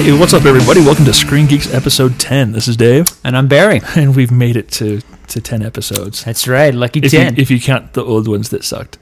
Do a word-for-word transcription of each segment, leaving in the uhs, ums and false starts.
Hey, what's up, everybody? Welcome to Screen Geeks episode ten. This is Dave. And I'm Barry. And we've made it to, to ten episodes. That's right, lucky if ten. You, if you count the old ones that sucked.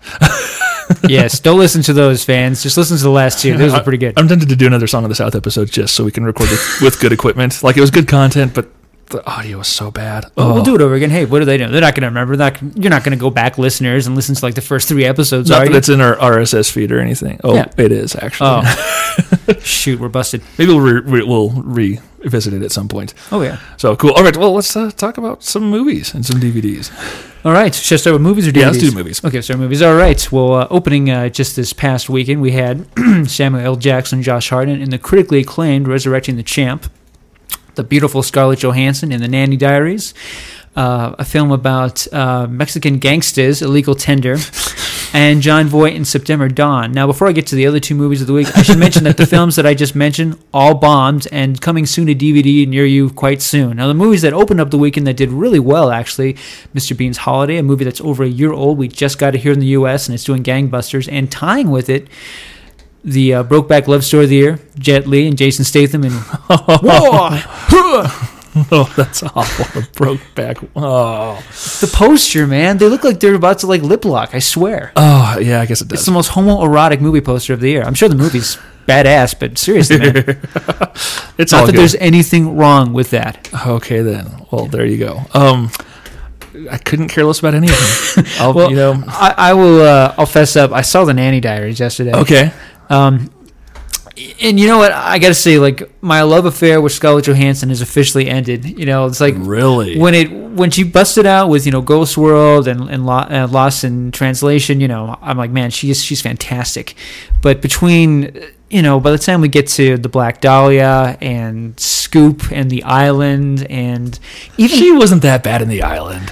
Yes, don't listen to those, fans. Just listen to the last two. Those are pretty good. I'm tempted to do another Song of the South episode just so we can record with, with good equipment. Like, it was good content, but the audio was so bad. Well, oh. We'll do it over again. Hey, what are they doing? They're not going to remember. Not, you're not going to go back, listeners, and listen to like the first three episodes. Not are that you? it's in our R S S feed or anything. Oh, Yeah. It is, actually. Oh. Shoot, we're busted. Maybe we'll, re- re- we'll revisit it at some point. Oh, yeah. So, cool. All right, well, let's uh, talk about some movies and some D V Ds. All right. Should I start with movies or D V Ds? Yeah, let's do movies. Okay, start with movies. All right. Well, uh, opening uh, just this past weekend, we had Samuel L. Jackson, Josh Hartnett in the critically acclaimed Resurrecting the Champ, the beautiful Scarlett Johansson in The Nanny Diaries, uh, a film about uh, Mexican gangsters, illegal tender, and John Voight in September Dawn. Now, before I get to the other two movies of the week, I should mention that the films that I just mentioned all bombed and coming soon to D V D near you quite soon. Now, the movies that opened up the weekend that did really well, actually, Mister Bean's Holiday, a movie that's over a year old. We just got it here in the U S, and it's doing gangbusters, and tying with it, the uh, Brokeback Love Story of the Year, Jet Li and Jason Statham in Whoa! Oh, that's awful. The Brokeback. Oh. The poster, man. They look like they're about to like lip lock, I swear. Oh, yeah, I guess it does. It's the most homoerotic movie poster of the year. I'm sure the movie's badass, but seriously, man. It's Not all that good. there's anything wrong with that. Okay, then. Well, there you go. Um, I couldn't care less about anything. I'll, Well, you know. I, I will. Uh, I'll fess up. I saw the Nanny Diaries yesterday. Okay. Um, and you know what? I got to say, like, my love affair with Scarlett Johansson has officially ended. You know, it's like Really? when it when she busted out with you know Ghost World and and Lo- uh, Lost in Translation. You know, I'm like, man, she's she's fantastic. But between you know, by the time we get to the Black Dahlia and Scoop and The Island and even She wasn't that bad in The Island.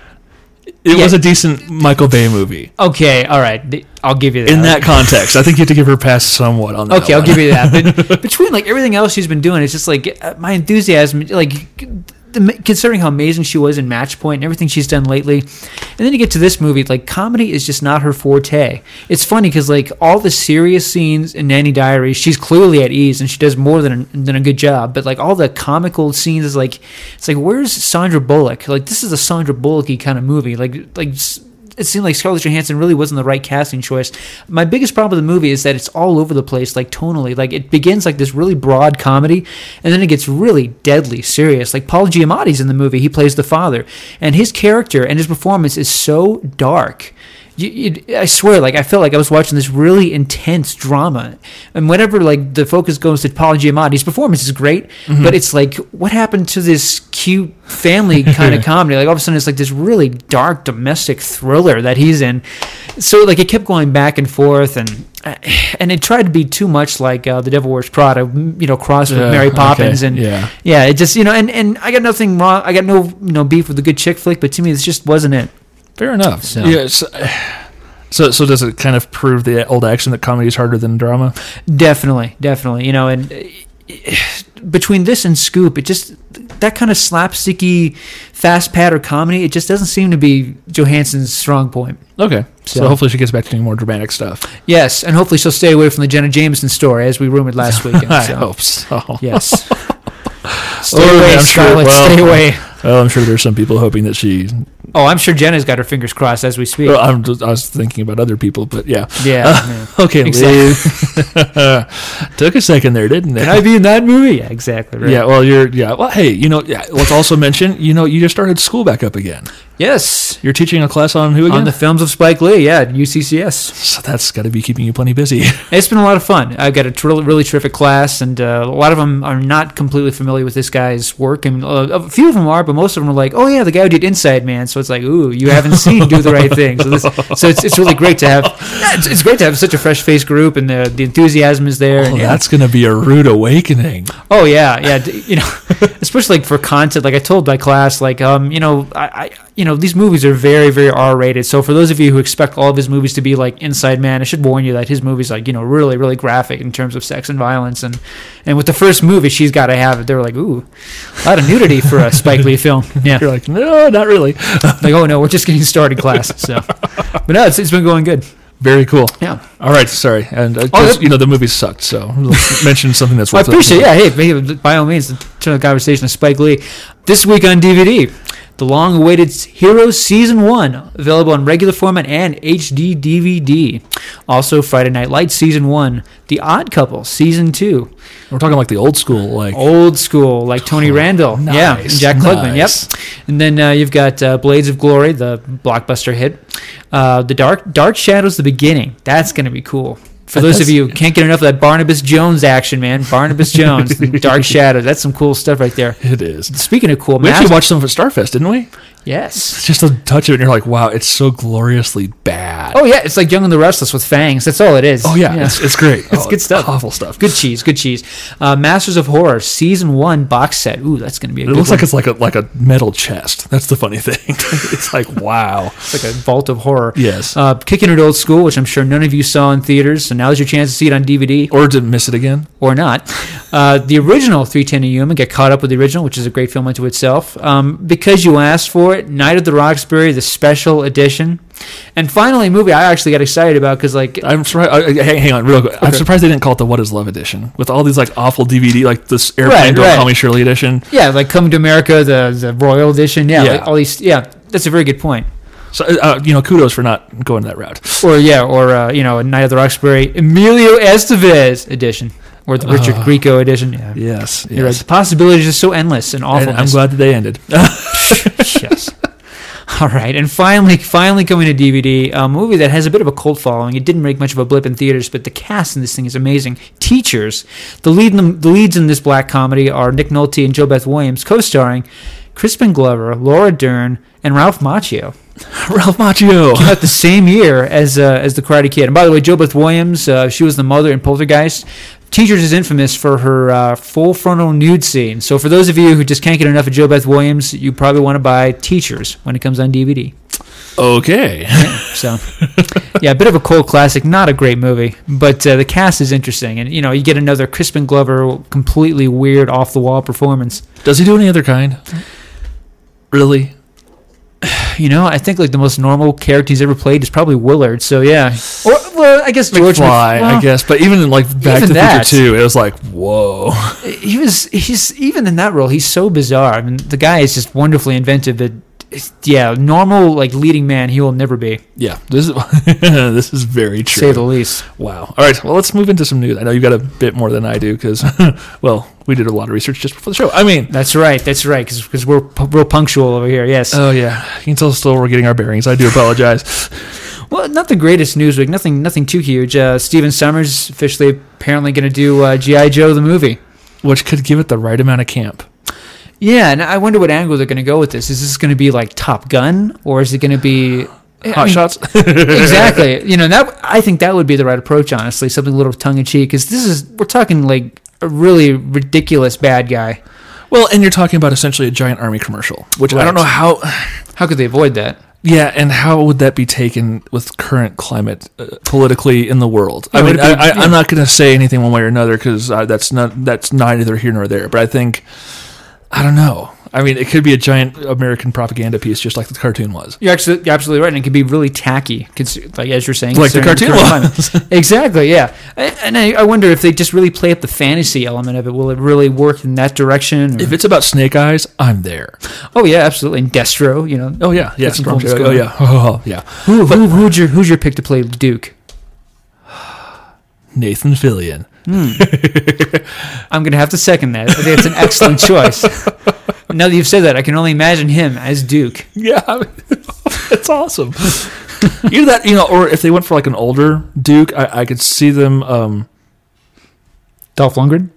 It Yeah. was a decent Michael Bay movie. okay, all right, th- I'll give you that. In that context, I think you have to give her a pass somewhat on that Okay, I'll one. give you that. But between like everything else she's been doing, it's just like uh, my enthusiasm, like the, considering how amazing she was in Match Point and everything she's done lately, and then you get to this movie, like comedy is just not her forte. It's funny because like all the serious scenes in Nanny Diaries, she's clearly at ease and she does more than a, than a good job. But like all the comical scenes is like, it's like where's Sandra Bullock? Like this is a Sandra Bullock-y kind of movie. Like like. It seemed like Scarlett Johansson really wasn't the right casting choice. My biggest problem with the movie is that it's all over the place, like tonally. Like it begins like this really broad comedy, and then it gets really deadly serious. Like Paul Giamatti's in the movie; he plays the father, and his character and his performance is so dark. You, you, I swear, like I felt like I was watching this really intense drama, and whenever like the focus goes to Paul Giamatti's performance is great, mm-hmm. but it's like what happened to this cute family kind of comedy? Like all of a sudden, it's like this really dark domestic thriller that he's in. So like it kept going back and forth, and and it tried to be too much like uh, The Devil Wears Prada, you know, crossed with Yeah, Mary Poppins, okay, and yeah. yeah, it just you know, and and I got nothing wrong. I got no you know beef with a good chick flick, but to me, this just wasn't it. Fair enough. So. Yeah, so, so, so does it kind of prove the old action that comedy is harder than drama? Definitely, definitely. You know, and uh, between this and Scoop, it just that kind of slapsticky, fast patter comedy, it just doesn't seem to be Johansson's strong point. Okay. So, So- hopefully she gets back to doing more dramatic stuff. Yes, and hopefully she'll stay away from the Jenna Jameson story, as we rumored last weekend. I so. hope so. Yes. Stay Oh, away, I'm sure- Scarlett. well, stay away. Well, I'm sure there's some people hoping that she. Oh, I'm sure Jenna's got her fingers crossed as we speak. Well, I'm just, I was thinking about other people, but yeah. yeah. Uh, yeah. okay, Exactly. Liz. Took a second there, didn't it? Can I be in that movie? Yeah, exactly. Right. Yeah, well, you're, yeah, well, hey, you know, yeah, let's also mention, you know, you just started school back up again. Yes. You're teaching a class on who again? On the films of Spike Lee, yeah, at U C C S. So that's got to be keeping you plenty busy. It's been a lot of fun. I've got a tr- really terrific class, and uh, a lot of them are not completely familiar with this guy's work. And uh, a few of them are, but most of them are like, oh, yeah, the guy who did Inside Man. So it's like, ooh, you haven't seen Do the Right Thing. So, this, so it's it's really great to have. Yeah, it's, it's great to have such a fresh-faced group, and the the enthusiasm is there. Oh, and, yeah. that's going to be a rude awakening. Oh yeah, yeah. d- You know, especially like for content. Like I told my class, like um, you know, I, I you know, these movies are very, very R-rated. So for those of you who expect all of his movies to be like Inside Man, I should warn you that his movies like you know really, really graphic in terms of sex and violence. And and with the first movie, she's got to have it. They were like, ooh, a lot of nudity for a Spike Lee film. Yeah, You're like, no, not really. like oh no, we're just getting started, class. So, but no, it's it's been going good. Very cool. Yeah. All right. Sorry. And uh, Oh, 'cause, that- you know the movie sucked, so let's mention something that's. Well, I worth appreciate it. looking Yeah, hey, maybe, by all means, turn the conversation to Spike Lee. This week on D V D, the long-awaited Heroes Season one, available in regular format and H D D V D. Also, Friday Night Lights Season one, The Odd Couple Season two. for. We're talking like the old school, like Old school, like Tony Randall. nice, Yeah, and Jack Klugman. nice. Yep. And then uh, you've got uh, Blades of Glory, the blockbuster hit. Uh, the Dark Dark Shadows, The Beginning. That's going to be cool. For those That's- of you who can't get enough of that Barnabas Jones action, man. Barnabas Jones, Dark Shadows. That's some cool stuff right there. it is. Speaking of cool, We actually Mas- watched some of it at Starfest, didn't we? yes. Just a touch of it, and you're like, wow, it's so gloriously bad. Oh, yeah. It's like Young and the Restless with fangs. That's all it is. Oh, yeah, It's, it's great. It's Oh, good stuff. Awful stuff. Good cheese. Good cheese. Uh, Masters of Horror, Season one box set. Ooh, that's going to be a It good looks one. like it's like a like a metal chest. That's the funny thing. It's like wow. It's like a vault of horror. Yes. Uh, Kicking It Old School, which I'm sure none of you saw in theaters, so now's your chance to see it on D V D Or to miss it again. or not. Uh, the original three ten to Yuma, get caught up with the original, which is a great film unto itself. Um, because you asked for it, Night of the Roxbury, the special edition. And finally, a movie I actually got excited about because, like, I'm surprised. Uh, hang, hang on, real quick. I'm surprised they didn't call it the "What Is Love" edition with all these like awful D V D, like this airplane Right, "Don't right. Call Me Shirley" edition. yeah, like Coming to America, the, the Royal edition. Yeah, Yeah. Like all these. Yeah, that's a very good point. So uh, you know, kudos for not going that route. Or, yeah, or, uh, you know, a Night of the Roxbury, Emilio Estevez edition. Or the Richard Uh, Grieco edition. Yeah. Yes, You're right. yes. The possibilities are so endless and awful. And I'm glad that they ended. Yes. All right, and finally, finally coming to D V D, a movie that has a bit of a cult following. It didn't make much of a blip in theaters, but the cast in this thing is amazing. Teachers. The lead, in the, the leads in this black comedy are Nick Nolte and JoBeth Williams, co-starring Crispin Glover, Laura Dern, and Ralph Macchio. Ralph Macchio. Came out the same year as uh, as the Karate Kid. And by the way, JoBeth Williams, uh, she was the mother in Poltergeist. Teachers is infamous for her uh, full frontal nude scene. So for those of you who just can't get enough of JoBeth Williams, you probably want to buy Teachers when it comes on D V D. Okay. So, yeah, a bit of a cult classic. Not a great movie, but uh, the cast is interesting. And, you know, you get another Crispin Glover, completely weird, off-the-wall performance. Does he do any other kind? Really? You know, I think, like, the most normal character he's ever played is probably Willard. So, yeah. Or, well, I guess George McFly, Mc- well, I guess. But even in like Back Even to the that. Future two, it was like, whoa. He was, he's, even in that role, he's so bizarre. I mean, the guy is just wonderfully inventive, but, it's- yeah, normal, like, leading man, he will never be, Yeah, this is this is very true. to say the least. Wow. All right. Well, let's move into some news. I know you've got a bit more than I do because, well, we did a lot of research just before the show. I mean, That's right, that's right, because we're pu- real punctual over here, yes. oh yeah, you can tell still we're getting our bearings. I do apologize. Well, not the greatest news week. Nothing, nothing too huge. Uh, Steven Summers officially apparently going to do uh, G I. Joe the movie. Which could give it the right amount of camp. Yeah, and I wonder what angle they're going to go with this. Is this going to be like Top Gun, or is it going to be I Hot mean, shots. exactly? You know, that I think that would be the right approach. Honestly, something a little tongue in cheek, because this is we're talking like a really ridiculous bad guy. Well, and you're talking about essentially a giant army commercial, which I Right. don't know how. How could they avoid that? Yeah, and how would that be taken with current climate uh, politically in the world? Yeah, I would mean, it be- I, I, yeah. I'm not going to say anything one way or another because uh, that's not that's neither here nor there. But I think I don't know. I mean, it could be a giant American propaganda piece, just like the cartoon was. You're actually you're absolutely right, and it could be really tacky, cons- like as you're saying, Like the considering cartoon current climate. Exactly, yeah. And and I, I wonder if they just really play up the fantasy element of it. Will it really work in that direction? or- If it's about Snake Eyes, I'm there. oh yeah, absolutely. And Destro, you know. Oh yeah, yeah, That's some cool Storm- stuff. oh yeah, oh yeah. Who, who who's your who's your pick to play Duke? Nathan Fillion. I'm gonna have to second that. I think it's an excellent choice. Now that you've said that, I can only imagine him as Duke. Yeah, I mean, it's awesome. Either that, you know, or if they went for like an older Duke, I, I could see them. Um, Dolph Lundgren,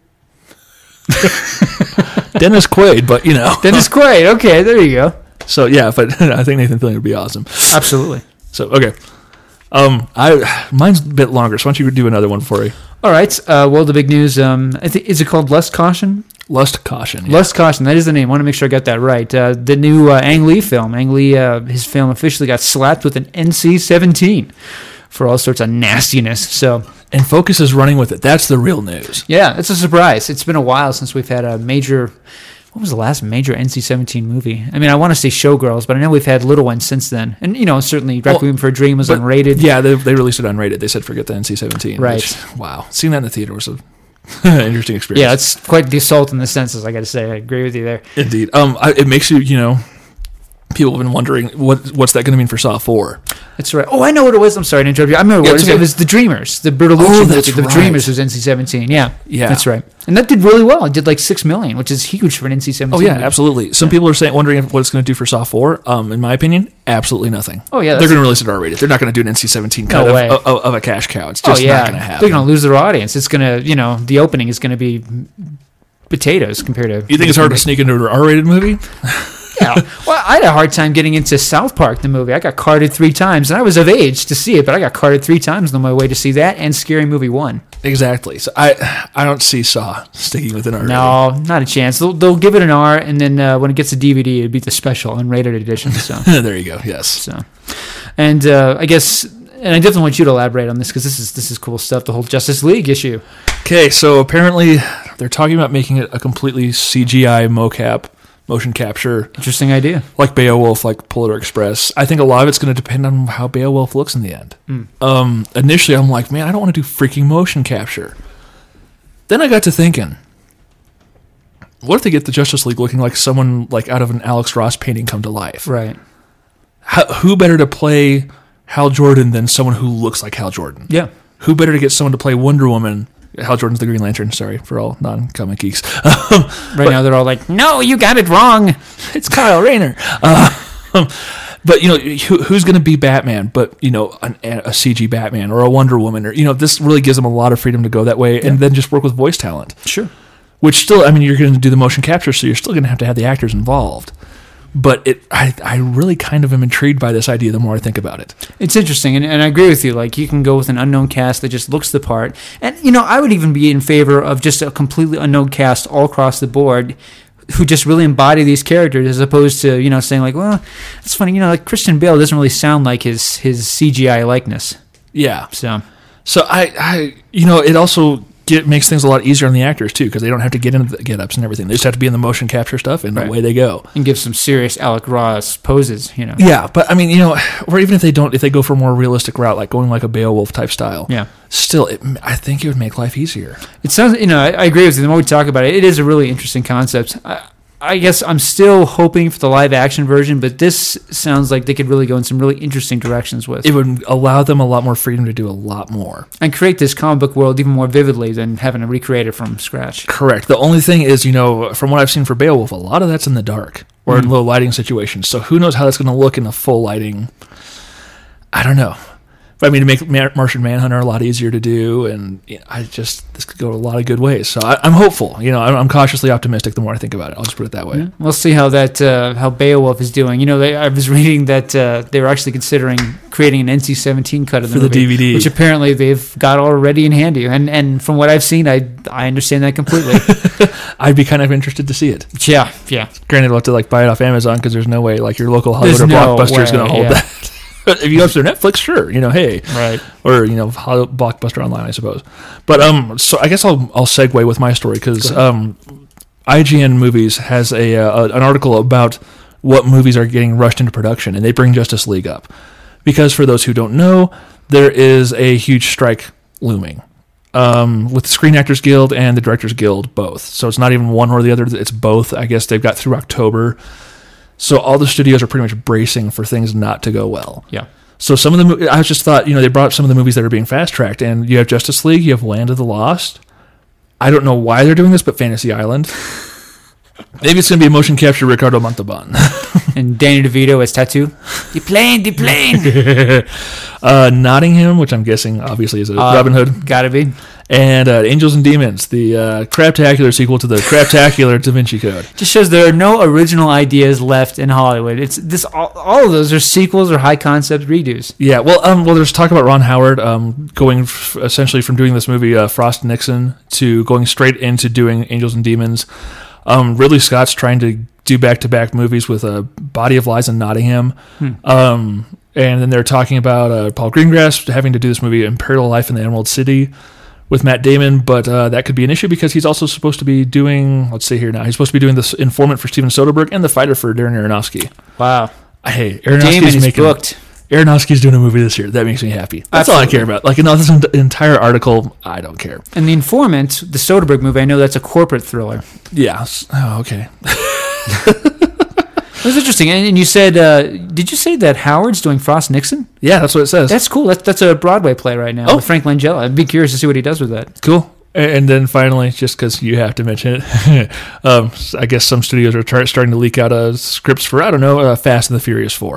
Dennis Quaid, but you know, Dennis Quaid. Okay, there you go. so yeah, but I think Nathan Fillion would be awesome. Absolutely. So okay, um, I mine's a bit longer, so why don't you do another one for me? All right. Uh, well, the big news. Um, I think is it called Lust Caution? Lust Caution. Yeah. Lust Caution. That is the name. I want to make sure I got that right. Uh, the new uh, Ang Lee film. Ang Lee, uh, his film officially got slapped with an N C seventeen for all sorts of nastiness. So And Focus is running with it. That's the real news. yeah, it's a surprise. It's been a while since we've had a major what was the last major N C seventeen movie? I mean, I want to say Showgirls, but I know we've had little ones since then. And, you know, certainly Requiem well, for a Dream was unrated. Yeah, they, they released it unrated. They said forget the N C seventeen. Right. Which, wow. Seeing that in the theater was a interesting experience. Yeah, it's quite the assault in the senses, I got to say. I agree with you there. Indeed. Um, I, it makes you, you know, people have been wondering, what what's that going to mean for Saw four? That's right. Oh, I know what it was. I'm sorry to interrupt you. I remember yeah, what it was. Okay. It was The Dreamers. The Bertolucci oh, movie. That's The right. Dreamers was N C seventeen. Yeah. Yeah. That's right. And that did really well. It did like six million, which is huge for an N C seventeen. Oh, yeah, movie. absolutely. Some yeah. people are saying, wondering if, what it's going to do for Saw four. Um, in my opinion, absolutely nothing. Oh, yeah. They're going to release it R-rated. They're not going to do an N C seventeen cut no of, of, of a cash cow. It's just oh, yeah. not going to happen. They're going to lose their audience. It's going to, you know, the opening is going to be potatoes compared to... You think it's hard to sneak into an R-rated movie? Yeah. Well, I had a hard time getting into South Park, the movie. I got carded three times, and I was of age to see it, but I got carded three times on my way to see that and Scary Movie one. Exactly. So I I don't see Saw sticking with an R. No, not a chance. They'll, they'll give it an R, and then uh, when it gets a D V D, it'd be the special unrated edition. So there you go. Yes. So, and uh, I guess, and I definitely want you to elaborate on this because this is this is cool stuff. The whole Justice League issue. Okay, so apparently they're talking about making it a completely C G I mocap. Motion capture. Interesting idea. Like Beowulf, like Polar Express. I think a lot of it's going to depend on how Beowulf looks in the end. Mm. Um, initially, I'm like, man, I don't want to do freaking motion capture. Then I got to thinking, what if they get the Justice League looking like someone like out of an Alex Ross painting come to life? Right. How, who better to play Hal Jordan than someone who looks like Hal Jordan? Yeah. Who better to get someone to play Wonder Woman? Hal Jordan's the Green Lantern, sorry, for all non-comic geeks. right but, now they're all like, no, you got it wrong. It's Kyle Rayner. Uh, but, you know, who, who's going to be Batman but, you know, an, a C G Batman or a Wonder Woman? Or, you know, this really gives them a lot of freedom to go that way yeah. and then just work with voice talent. Sure. Which still, I mean, you're going to do the motion capture, so you're still going to have to have the actors involved. But it, I, I really kind of am intrigued by this idea the more I think about it. It's interesting, and, and I agree with you. Like, you can go with an unknown cast that just looks the part. And, you know, I would even be in favor of just a completely unknown cast all across the board who just really embody these characters as opposed to, you know, saying like, well, it's funny, you know, like Christian Bale doesn't really sound like his, his C G I likeness. Yeah. So, so I, I you know, it also... Get, makes things a lot easier on the actors, too, because they don't have to get into the get-ups and everything. They just have to be in the motion capture stuff, and right. away they go. And give some serious Alec Ross poses, you know. Yeah, but, I mean, you know, or even if they don't, if they go for a more realistic route, like going like a Beowulf-type style, yeah. still, it, I think it would make life easier. It sounds, you know, I, I agree with you. The more we talk about it, it is a really interesting concept. I, I guess I'm still hoping for the live-action version, but this sounds like they could really go in some really interesting directions with. It would allow them a lot more freedom to do a lot more. And create this comic book world even more vividly than having to recreate it from scratch. Correct. The only thing is, you know, from what I've seen for Beowulf, a lot of that's in the dark or mm-hmm. in low lighting situations. So who knows how that's going to look in a full lighting. I don't know. But I mean, to make Mar- Martian Manhunter a lot easier to do, and you know, I just this could go a lot of good ways. So I, I'm hopeful. You know, I'm, I'm cautiously optimistic. The more I think about it, I'll just put it that way. Yeah. We'll see how that uh, how Beowulf is doing. You know, they, I was reading that uh, they were actually considering creating an N C seventeen cut of the for movie, the D V D, which apparently they've got already in handy. And and from what I've seen, I I understand that completely. I'd be kind of interested to see it. Yeah, yeah. Granted, I'll have to like buy it off Amazon because there's no way like your local Hollywood or no Blockbuster is going to hold yeah. that. If you go to Netflix, sure, you know, hey, right, or you know, Blockbuster Online, I suppose. But um, so I guess I'll I'll segue with my story because um, I G N Movies has a uh, an article about what movies are getting rushed into production, and they bring Justice League up because for those who don't know, there is a huge strike looming um, with the Screen Actors Guild and the Directors Guild both. So it's not even one or the other; it's both. I guess they've got through October. So all the studios are pretty much bracing for things not to go well. Yeah. So some of the, I just thought, you know, they brought up some of the movies that are being fast-tracked, and you have Justice League, you have Land of the Lost. I don't know why they're doing this, but Fantasy Island. Maybe it's going to be a motion capture Ricardo Montalban. And Danny DeVito as Tattoo. The plane, the plane. uh, Nottingham, which I'm guessing obviously is a uh, Robin Hood. Gotta be. And uh, Angels and Demons, the uh, Craptacular sequel to the Craptacular Da Vinci Code. Just shows there are no original ideas left in Hollywood. It's this all, all of those are sequels or high concept redos. Yeah, well, um, well, there's talk about Ron Howard um, going f- essentially from doing this movie uh, Frost Nixon to going straight into doing Angels and Demons. Um, Ridley Scott's trying to do back-to-back movies with a Body of Lies and Nottingham. Hmm. Um, and then they're talking about uh, Paul Greengrass having to do this movie Imperial Life in the Emerald City. with Matt Damon, but uh, that could be an issue because he's also supposed to be doing, let's see here now, he's supposed to be doing the Informant for Steven Soderbergh and The Fighter for Darren Aronofsky. Wow. Hey, Damon Aronofsky's is making, booked. Aronofsky's doing a movie this year. That makes me happy. That's Absolutely. all I care about. Like, another entire article, I don't care. And The Informant, the Soderbergh movie, I know that's a corporate thriller. Yeah. Oh, okay. It was interesting. And you said, uh, did you say that Howard's doing Frost Nixon? Yeah, that's what it says. That's cool. That's, that's a Broadway play right now oh. with Frank Langella. I'd be curious to see what he does with that. Cool. And then finally, just because you have to mention it, um, I guess some studios are tar- starting to leak out uh, scripts for, I don't know, uh, Fast and the Furious four.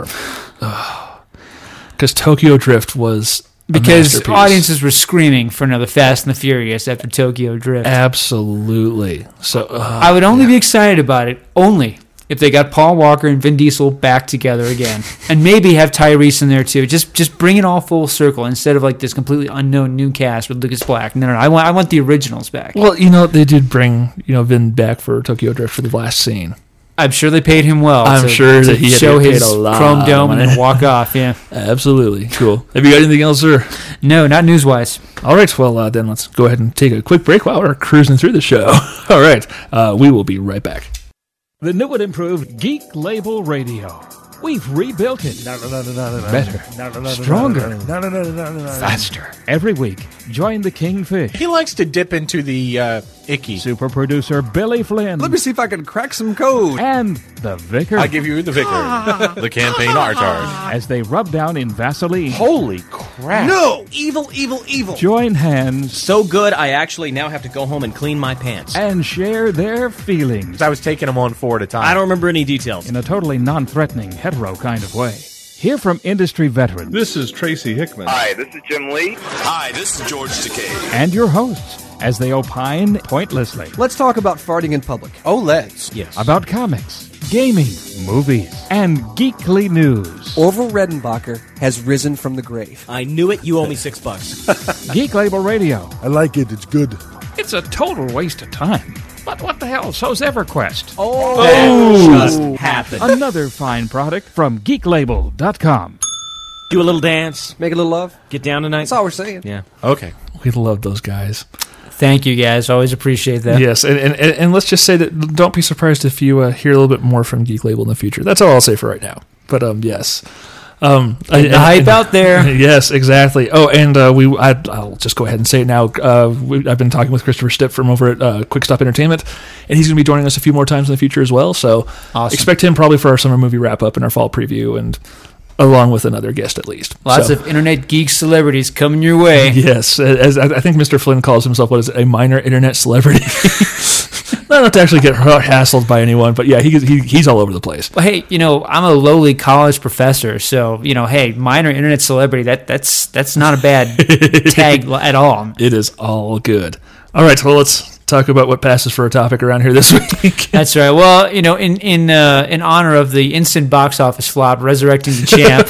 Because Tokyo Drift was a Because audiences were screaming for another Fast and the Furious after Tokyo Drift. Absolutely. So uh, I would only yeah. be excited about it, only if they got Paul Walker and Vin Diesel back together again. And maybe have Tyrese in there too. Just just bring it all full circle instead of like this completely unknown new cast with Lucas Black. No, no, no. I want I want the originals back. Well, you know, they did bring, you know, Vin back for Tokyo Drift for the last scene. I'm sure they paid him well. I'm to, sure to that he had show paid his a lot chrome dome of and money. walk off, yeah. Absolutely. Cool. Have you got anything else, sir? No, not news-wise. All right. Well, uh, then let's go ahead and take a quick break while we're cruising through the show. All right. Uh, we will be right back. The new and improved Geek Label Radio. We've rebuilt it. No, no, no, no, no, no. Better. No, no, no, Stronger. No, no, no, no, no, no, no. Faster. Every week, join the Kingfish. He likes to dip into the uh, icky. Super producer Billy Flynn. Let me see if I can crack some code. And the Vicar. I give you the vicar. The campaign artard. As they rub down in Vaseline. Holy crap. No! Evil, evil, evil. Join hands. So good, I actually now have to go home and clean my pants. And share their feelings. I was taking them on four at a time. I don't remember any details. In a totally non-threatening, hetero kind of way. Hear from industry veterans. This is Tracy Hickman. Hi, this is Jim Lee. Hi, this is George Takei. And your hosts, as they opine pointlessly. Let's talk about farting in public. Oh, let's. Yes. About comics, gaming, movies, and geekly news. Orville Redenbacher has risen from the grave. I knew it. You owe me six bucks. Geek Label Radio. I like it. It's good. It's a total waste of time. But what the hell? So's EverQuest. Oh, that just happened. Another fine product from geek label dot com. Do a little dance. Make a little love. Get down tonight. That's all we're saying. Yeah. Okay. We love those guys. Thank you, guys. Always appreciate that. Yes, and, and, and let's just say that don't be surprised if you uh, hear a little bit more from Geek Label in the future. That's all I'll say for right now. But um, yes. Um, I, the hype and, out there. Yes, exactly. Oh, and uh, we I, I'll just go ahead and say it now. Uh, we, I've been talking with Christopher Stipp from over at uh, Quick Stop Entertainment, and he's going to be joining us a few more times in the future as well. So awesome. Expect him probably for our summer movie wrap up and our fall preview, and along with another guest at least. Lots so. of internet geek celebrities coming your way. Yes, as I think Mister Flynn calls himself, what is it, a minor internet celebrity? Not to actually get hassled by anyone, but yeah, he, he he's all over the place. Well, hey, you know, I'm a lowly college professor, so you know, hey, minor internet celebrity, that that's that's not a bad tag at all. It is all good. All right, well, let's talk about what passes for a topic around here this week. That's right. Well, you know, in in uh, in honor of the instant box office flop, Resurrecting the Champ.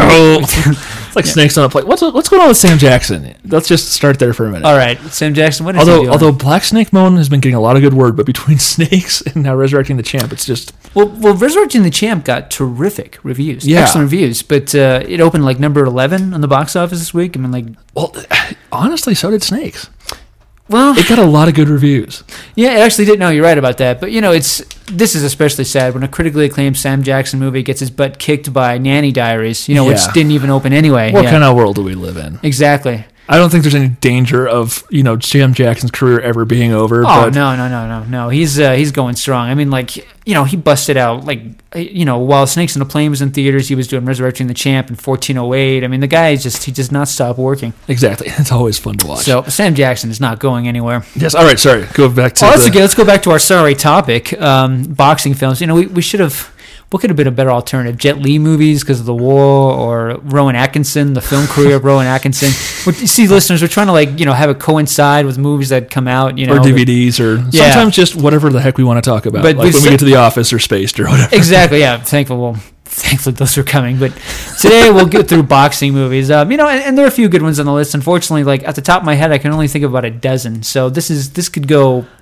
It's like yeah. snakes on a plate. What's what's going on with Sam Jackson? Let's just start there for a minute. All right, Sam Jackson. What is although he doing? although Black Snake Moan has been getting a lot of good word, but between Snakes and now Resurrecting the Champ, it's just well, well, Resurrecting the Champ got terrific reviews, yeah. excellent reviews, but uh, it opened like number eleven on the box office this week. I mean, like, well, honestly, so did Snakes. Well, it got a lot of good reviews. Yeah, it actually did. No, you're right about that. But you know, it's this is especially sad when a critically acclaimed Sam Jackson movie gets his butt kicked by Nanny Diaries. You know, yeah. which didn't even open anyway. What yeah. kind of world do we live in? Exactly. I don't think there's any danger of, you know, Sam Jackson's career ever being over. Oh, but no, no, no, no, no. He's uh, he's going strong. I mean, like, you know, he busted out, like, you know, while Snakes on a Plane was in theaters, he was doing Resurrecting the Champ in fourteen oh eight. I mean, the guy is just, he does not stop working. Exactly. It's always fun to watch. So, Sam Jackson is not going anywhere. Yes, all right, sorry. Go back to oh, the... that's okay. Let's go back to our sorry topic, um, boxing films. You know, we, we should have... What could have been a better alternative? Jet Li movies because of the war, or Rowan Atkinson, the film career of Rowan Atkinson. We're, you see, listeners, we're trying to like you know have it coincide with movies that come out, you know, or D V Ds, or yeah. sometimes just whatever the heck we want to talk about, but like when we get to The Office or Spaced or whatever. Exactly, yeah. Thankful, well, thankfully those are coming. But today we'll get through boxing movies. Um, you know, and, and there are a few good ones on the list. Unfortunately, like at the top of my head, I can only think of about a dozen. So this is this could go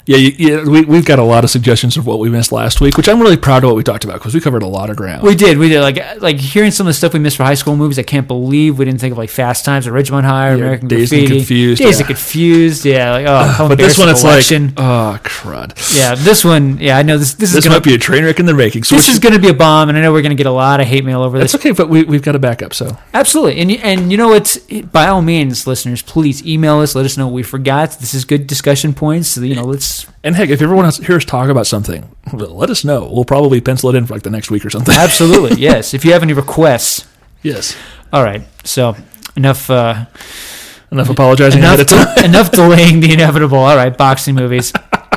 Yeah, you, yeah we, we've got a lot of suggestions of what we missed last week, which I'm really proud of what we talked about because we covered a lot of ground. We did, we did. Like, like hearing some of the stuff we missed for high school movies, I can't believe we didn't think of like Fast Times at Ridgemont High, or Yeah, American Dazed and Graffiti, Confused, Dazed yeah. and Confused. Yeah, like oh, how But this one, it's embarrassing like, election. oh, crud. Yeah, this one, yeah, I know this. This, This is gonna might be a train wreck in the making. So this which- is going to be a bomb, and I know we're going to get a lot of hate mail over this. That's okay, but we, we've got a backup, so. Absolutely, and y- and you know what? By all means, listeners, please email us. Let us know what we forgot. This is good discussion points. So, you know, let's And heck, if everyone wants to hear us talk about something, well, let us know. We'll probably pencil it in for like the next week or something. absolutely yes. If you have any requests, Yes. all right. So enough. Uh, Enough apologizing enough, ahead of time. enough delaying the inevitable. All right, boxing movies.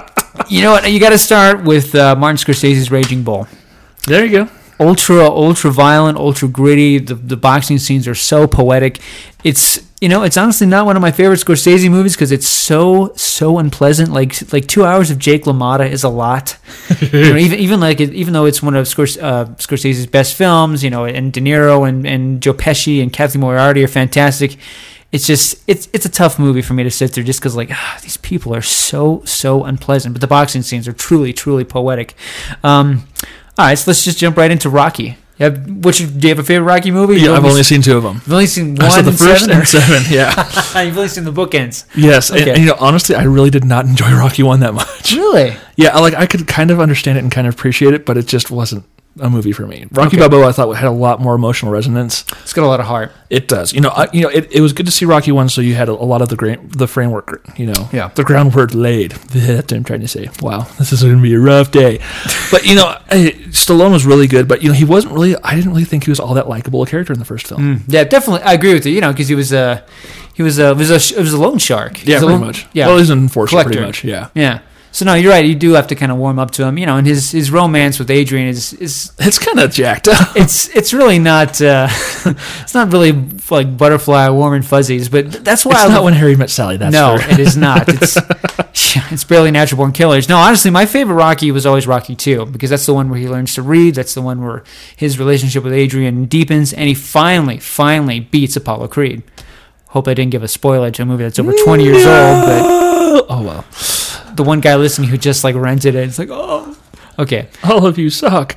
You know what? You got to start with uh, Martin Scorsese's Raging Bull. There you go. Ultra, ultra violent, ultra gritty. The the boxing scenes are so poetic. It's you know, it's honestly not one of my favorite Scorsese movies because it's so so unpleasant. Like like two hours of Jake LaMotta is a lot. you know, even even like it, even though it's one of Scors- uh, Scorsese's best films, you know, and De Niro and, and Joe Pesci and Kathy Moriarty are fantastic. It's just it's it's a tough movie for me to sit through just because like ah, these people are so so unpleasant. But the boxing scenes are truly truly poetic. Um, all right, so let's just jump right into Rocky. You have, what's your, do you have a favorite Rocky movie? Yeah, You've I've only s- seen two of them. You've only seen one I saw the and first seven, or- and seven, yeah. You've only seen the bookends. Yes, and, Okay. and, you know, honestly, I really did not enjoy Rocky one that much. Really? Yeah, I- like I could kind of understand it and kind of appreciate it, but it just wasn't a movie for me. Rocky Okay. Balboa, I thought had a lot more emotional resonance. It's got a lot of heart. It does, you know. I, you know, it, it was good to see Rocky one, so you had a, a lot of the gra- the framework, you know, Yeah. the groundwork laid. That's what I'm trying to say. Wow, this is going to be a rough day, but you know, I, Stallone was really good, but you know, he wasn't really. I didn't really think he was all that likable a character in the first film. Yeah, definitely. I agree with you. You know, because he was a he was a was a sh- it was a loan shark. He Yeah, was a pretty loan- much. Yeah, well, he's an enforcer, Collector. pretty much. Yeah, yeah. So no, you're right. You do have to kind of warm up to him. You know, and his his romance with Adrian is is it's kind of jacked up. it's it's really not uh, it's not really like butterfly warm and fuzzies. But that's why It's I not love- when Harry met Sally. That's no, for- it is not. It's it's barely Natural Born Killers. No, honestly, my favorite Rocky was always Rocky two because that's the one where he learns to read. That's the one where his relationship with Adrian deepens, and he finally, finally beats Apollo Creed. Hope I didn't give a spoiler to a movie that's over twenty years old, but oh well, the one guy listening who just like rented it, it's like, oh, okay. all of you suck.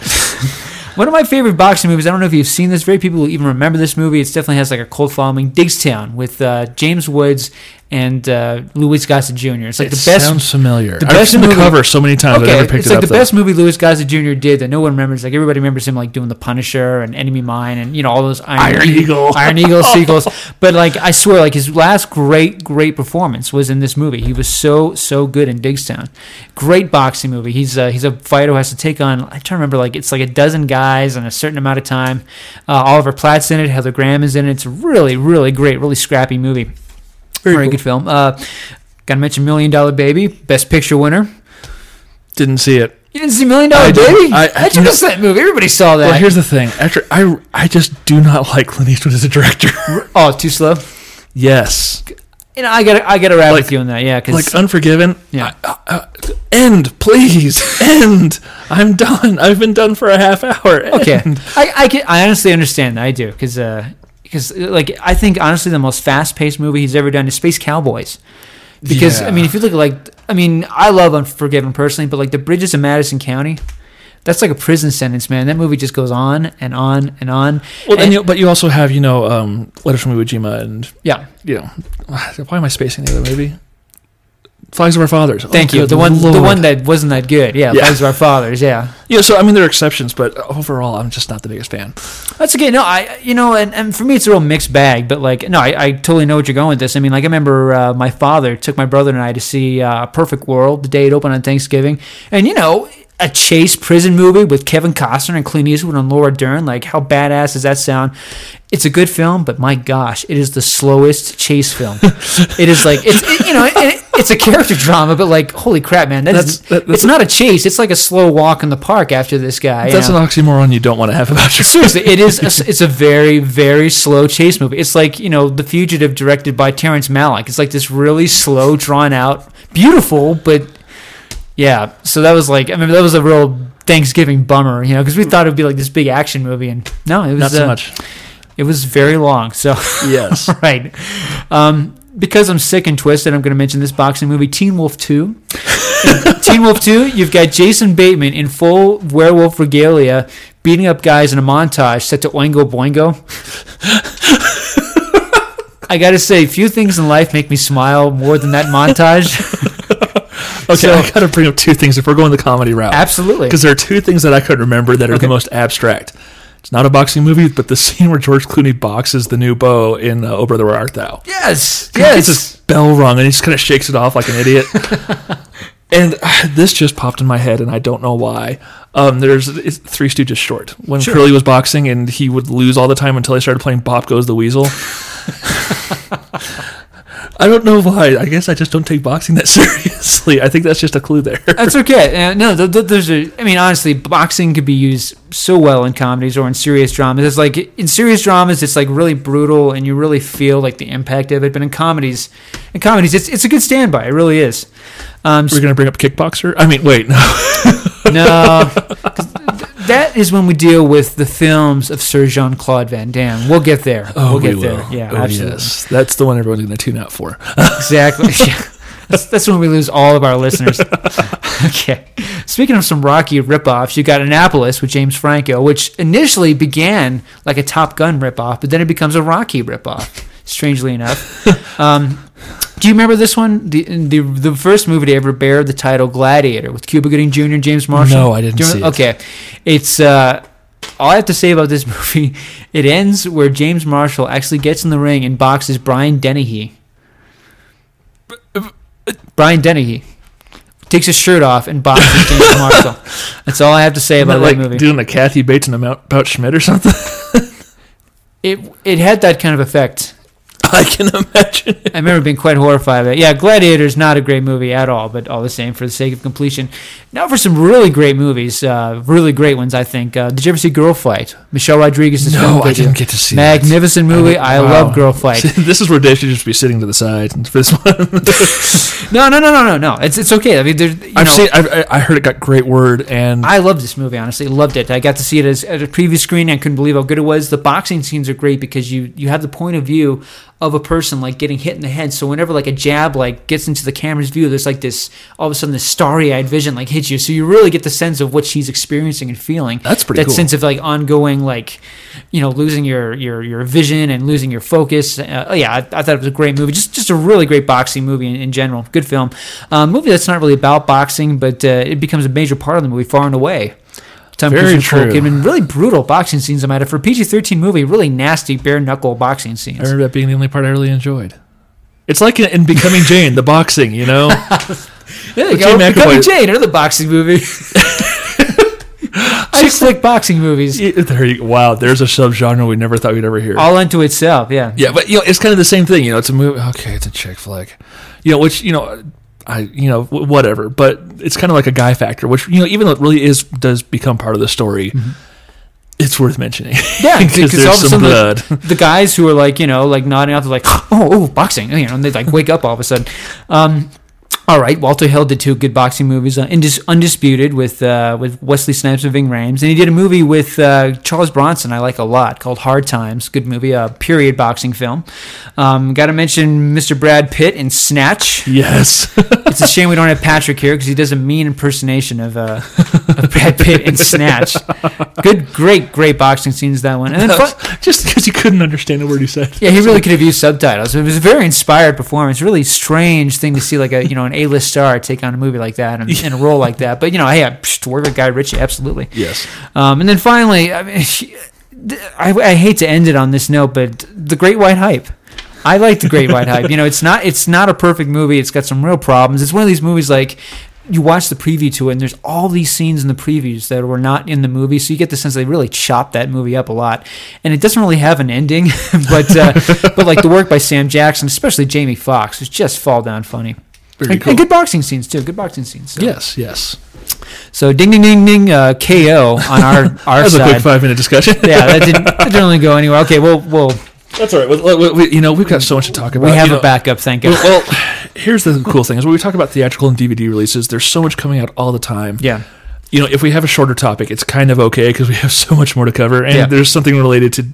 One of my favorite boxing movies, I don't know if you've seen this, very people will even remember this movie. It definitely has like a cult following. Diggstown with uh, James Woods and uh, Louis Gossett Junior It's like It the best. sounds familiar. the I've best seen the movie- cover so many times. I Okay, never picked it's it like up. the though. best movie Louis Gossett Junior did that no one remembers. Like everybody remembers him like doing The Punisher and Enemy Mine and you know all those Iron, Iron Eagle. Iron Eagle sequels. But like I swear, like his last great great performance was in this movie. He was so so good in Diggstown. Great boxing movie. He's uh, he's a fighter who has to take on. I don't remember like it's like a dozen guys in a certain amount of time. Uh, Oliver Platt's in it. Heather Graham is in it. It's a really really great, really scrappy movie. Very, good film. Uh, Got to mention Million Dollar Baby, Best Picture winner. Didn't see it. You didn't see Million Dollar I didn't. Baby? I- I- How'd you you know- miss that movie? Everybody saw that. Well, here's the thing. After I, I just do not like Clint Eastwood as a director. oh, too slow. yes, You know, I got I got to rap Like- with you on that. Yeah, because like Unforgiven. Yeah. I- I- I- end, please. End. I'm done. I've been done for a half hour. okay, End. I I, can, I honestly understand that. I do because uh, because like I think honestly the most fast paced movie he's ever done is Space Cowboys. Because Yeah. I mean, if you look at like I mean, I love Unforgiven personally, but like the Bridges of Madison County. That's like a prison sentence, man. That movie just goes on and on and on. Well, and, and you, but you also have, you know, um, Letters from Iwo Jima and, yeah, you know, why am I spacing the other movie? Flags of Our Fathers. thank Oh, you. good The one, the Lord. one that wasn't that good. Yeah, Yeah. Flags of Our Fathers. Yeah. Yeah, so, I mean, there are exceptions, but overall, I'm just not the biggest fan. That's okay. No, I, you know, and, and for me, it's a real mixed bag. But like, no, I, I totally know what you're going with this. I mean, like, I remember uh, my father took my brother and I to see uh, Perfect World the day it opened on Thanksgiving, and you know, a chase prison movie with Kevin Costner and Clint Eastwood and Laura Dern. Like, how badass does that sound? It's a good film, but my gosh, it is the slowest chase film. It is like it's it, you know, it, it's a character drama, but like, holy crap, man, that That's- is, that- that's it's not a chase. It's like a slow walk in the park after this guy. you That's know? an oxymoron you don't want to have about your Seriously, it is. A, it's a very, very slow chase movie. It's like, you know, The Fugitive, directed by Terrence Malick. It's like this really slow, drawn out, beautiful, but yeah. So that was like, I mean, that was a real Thanksgiving bummer, you know, because we thought it would be like this big action movie, and no, it was Not so uh, much. It was very long. So Yes. right. Um, because I'm sick and twisted, I'm going to mention this boxing movie, Teen Wolf two. In Teen Wolf two, you've got Jason Bateman in full werewolf regalia beating up guys in a montage set to Oingo Boingo. I got to say, few things in life make me smile more than that montage. Okay, So- I got to bring up two things if we're going the comedy route. Absolutely. Because there are two things that I could remember that are Okay. the most abstract. It's not a boxing movie, but the scene where George Clooney boxes the new beau in uh, Oh Brother Where Art Thou. Yes, He gets yes. his bell rung and he just kind of shakes it off like an idiot. And uh, this just popped in my head, and I don't know why. Um, there's it's Three Stooges short when Sure. Curly was boxing, and he would lose all the time until he started playing Bop Goes the Weasel. I don't know why. I guess I just don't take boxing that seriously. I think that's just a clue there. That's okay. Uh, no, th- th- there's a. I mean, honestly, boxing could be used so well in comedies or in serious dramas. It's like in serious dramas, it's like really brutal, and you really feel like the impact of it. But in comedies, in comedies, it's it's a good standby. It really is. Um, We're gonna bring up Kickboxer. I mean, wait, no. no, 'cause th- that is when we deal with the films of Sir Jean-Claude Van Damme. We'll get there. Oh, we'll get we there. will. Yeah, Oh, absolutely. yes. That's the one everyone's gonna tune out for. Exactly. Yeah. That's, that's when we lose all of our listeners. Okay. Speaking of some Rocky ripoffs, you got Annapolis with James Franco, which initially began like a Top Gun ripoff, but then it becomes a Rocky ripoff, strangely enough. Um, do you remember this one? The, the the first movie to ever bear the title Gladiator with Cuba Gooding Junior and James Marshall? No, I didn't Do you see remember- it. Okay. It's... Uh, all I have to say about this movie, it ends where James Marshall actually gets in the ring and boxes Brian Dennehy. Brian Dennehy takes his shirt off and boxes James Marshall. That's all I have to say about Isn't that that like movie. doing a Kathy Bates and a Mount- about Schmidt or something? It it had that kind of effect. I can imagine it. I remember being quite horrified by it. Yeah, Gladiator is not a great movie at all, but all the same, for the sake of completion. Now for some really great movies, uh, really great ones, I think. Uh, did you ever see Girl Fight? Michelle Rodriguez's No, film I debut. didn't get to see that. Magnificent movie. I, Wow. love Girl Fight. This is where Dave should just be sitting to the side for this one. No, no, no, no, no, no. It's it's okay. I mean, there's, you I've know, seen. I've, I I heard it got great word, and I loved this movie, honestly. Loved it. I got to see it as, at a preview screen. I couldn't believe how good it was. The boxing scenes are great because you, you have the point of view of a person like getting hit in the head. So whenever like a jab like gets into the camera's view, there's like this, all of a sudden this starry-eyed vision like hits you. So you really get the sense of what she's experiencing and feeling. That's pretty that cool. sense of like ongoing, like, you know, losing your, your, your vision and losing your focus. Uh, yeah, I, I thought it was a great movie. Just just a really great boxing movie in, in general. Good film. Um, movie that's not really about boxing, but uh, it becomes a major part of the movie, Far and Away. Tom Very Cruise and Nicole true. Kidman. Really brutal boxing scenes, I might have. For a P G thirteen movie, really nasty, bare-knuckle boxing I scenes. remember that being the only part I really enjoyed. It's like in, in Becoming Jane, the boxing, you know. There you With go. Jane Becoming McAvoy. Jane, another boxing movie. Chick flick boxing movies. Yeah, there you, wow, there's a subgenre we never thought we'd ever hear. All unto itself, yeah. Yeah, but you know, it's kind of the same thing. You know, it's a movie. Okay, it's a chick flick. You know, which you know, I you know w- whatever. But it's kind of like a guy factor, which you know, even though it really is does become part of the story. It's worth mentioning. Yeah, because because all there's of a some sudden blood. the, the guys who are like, you know, like nodding out, they're like, oh, oh, boxing, you know, and they like wake up all of a sudden. Um, all right, Walter Hill did two good boxing movies, uh, Indis- Undisputed with uh, with Wesley Snipes and Ving Rhames, and he did a movie with uh, Charles Bronson I like a lot called Hard Times. Good movie, a period boxing film. Um, Got to mention Mister Brad Pitt in Snatch. Yes. It's a shame we don't have Patrick here because he does a mean impersonation of, uh, of Brad Pitt in Snatch. Good, great, great boxing scenes, that one. And then fu- Just because you couldn't understand a word he said. yeah, he really could have used subtitles. It was a very inspired performance. Really strange thing to see, like a you know an A-list star take on a movie like that and in a role like that. But you know, hey, psh, to work with Guy Ritchie, absolutely. Yes. Um, and then finally, I mean, she, I, I hate to end it on this note, but The Great White Hype. I like The Great White Hype. You know, it's not it's not a perfect movie. It's got some real problems. It's one of these movies like you watch the preview to it, and there's all these scenes in the previews that were not in the movie, so you get the sense they really chopped that movie up a lot. And it doesn't really have an ending, but uh, but like the work by Sam Jackson, especially Jamie Foxx, is just fall down funny. Very And, cool. and good boxing scenes too. Good boxing scenes. So. Yes. Yes. So ding ding ding ding uh, K O on our our That was side. a quick five minute discussion. Yeah, that didn't that didn't really go anywhere. Okay, well we'll That's all right. We, we, we, you know, we've got so much to talk about. we have you a know. backup. Thank God. Well, well, here's the cool thing: is when we talk about theatrical and D V D releases, there's so much coming out all the time. Yeah. You know, if we have a shorter topic, it's kind of okay because we have so much more to cover, and Yeah. there's something related to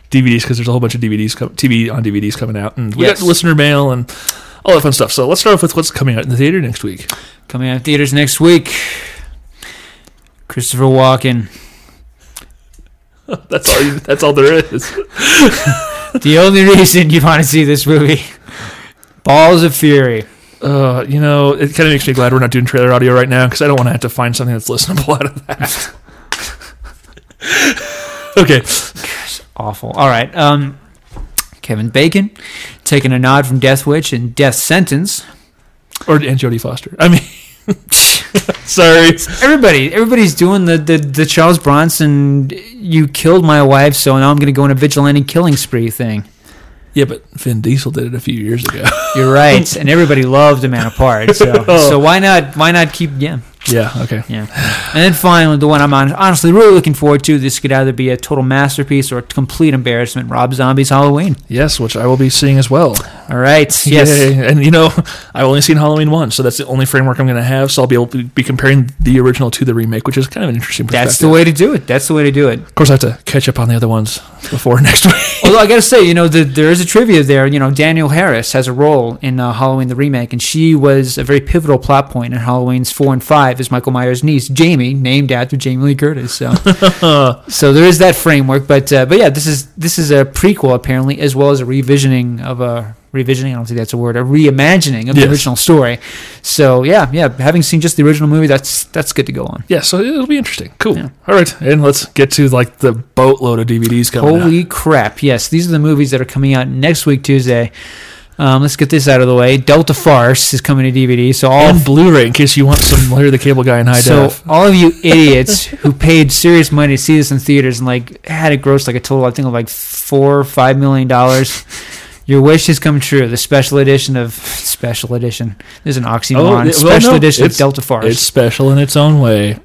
D V Ds because there's a whole bunch of D V Ds, com- T V on D V Ds coming out, and we Yes. got listener mail and all that fun stuff. So let's start off with what's coming out in the theater next week. Coming out in theaters next week, Christopher Walken. That's all. You, that's all there is. The only reason you want to see this movie, Balls of Fury. Uh, you know, it kind of makes me glad we're not doing trailer audio right now because I don't want to have to find something that's listenable out of that. Okay. Gosh, awful. All right. Um, Kevin Bacon taking a nod from Death Wish and Death Sentence. Or and Jodie Foster. I mean, sorry. Everybody, everybody's doing the, the, the Charles Bronson, you killed my wife, so now I'm going to go on a vigilante killing spree thing. Yeah, but Vin Diesel did it a few years ago. You're right, and everybody loved A Man Apart. So, so why not? Why not keep? Yeah, Yeah. Okay. yeah. And then finally, the one I'm on, honestly really looking forward to. This could either be a total masterpiece or a complete embarrassment. Rob Zombie's Halloween. Yes, which I will be seeing as well. All right. Yes. Yay. And you know, I've only seen Halloween once, so that's the only framework I'm going to have. So I'll be able to be comparing the original to the remake, which is kind of an interesting perspective. That's the way to do it. That's the way to do it. Of course, I have to catch up on the other ones before next week. Although I got to say, you know, the, there is a trivia there. You know, Danielle Harris has a role in uh, Halloween the remake, and she was a very pivotal plot point in Halloween's four and five as Michael Myers' niece, Jamie, named after Jamie Lee Curtis. So, so there is that framework. But uh, but yeah, this is this is a prequel apparently, as well as a revisioning of a revisioning. I don't think that's a word. A reimagining of the Yes. original story. So yeah, yeah. Having seen just the original movie, that's that's good to go on. Yeah, so it'll be interesting. Cool. Yeah. All right, and let's get to like the boatload of D V Ds coming out. Holy crap! Yes, these are the movies that are coming out next week Tuesday. Um, let's get this out of the way. Delta Farce is coming to D V D. So all And Blu-ray in case you want some Larry the Cable Guy in high so def. all of you idiots who paid serious money to see this in theaters and like had it gross like a total I think of like four or five million dollars. Your wish has come true. The special edition of special edition. There's an oxymoron. yeah, well, special no, edition of it's- Delta Farce. It's special in its own way.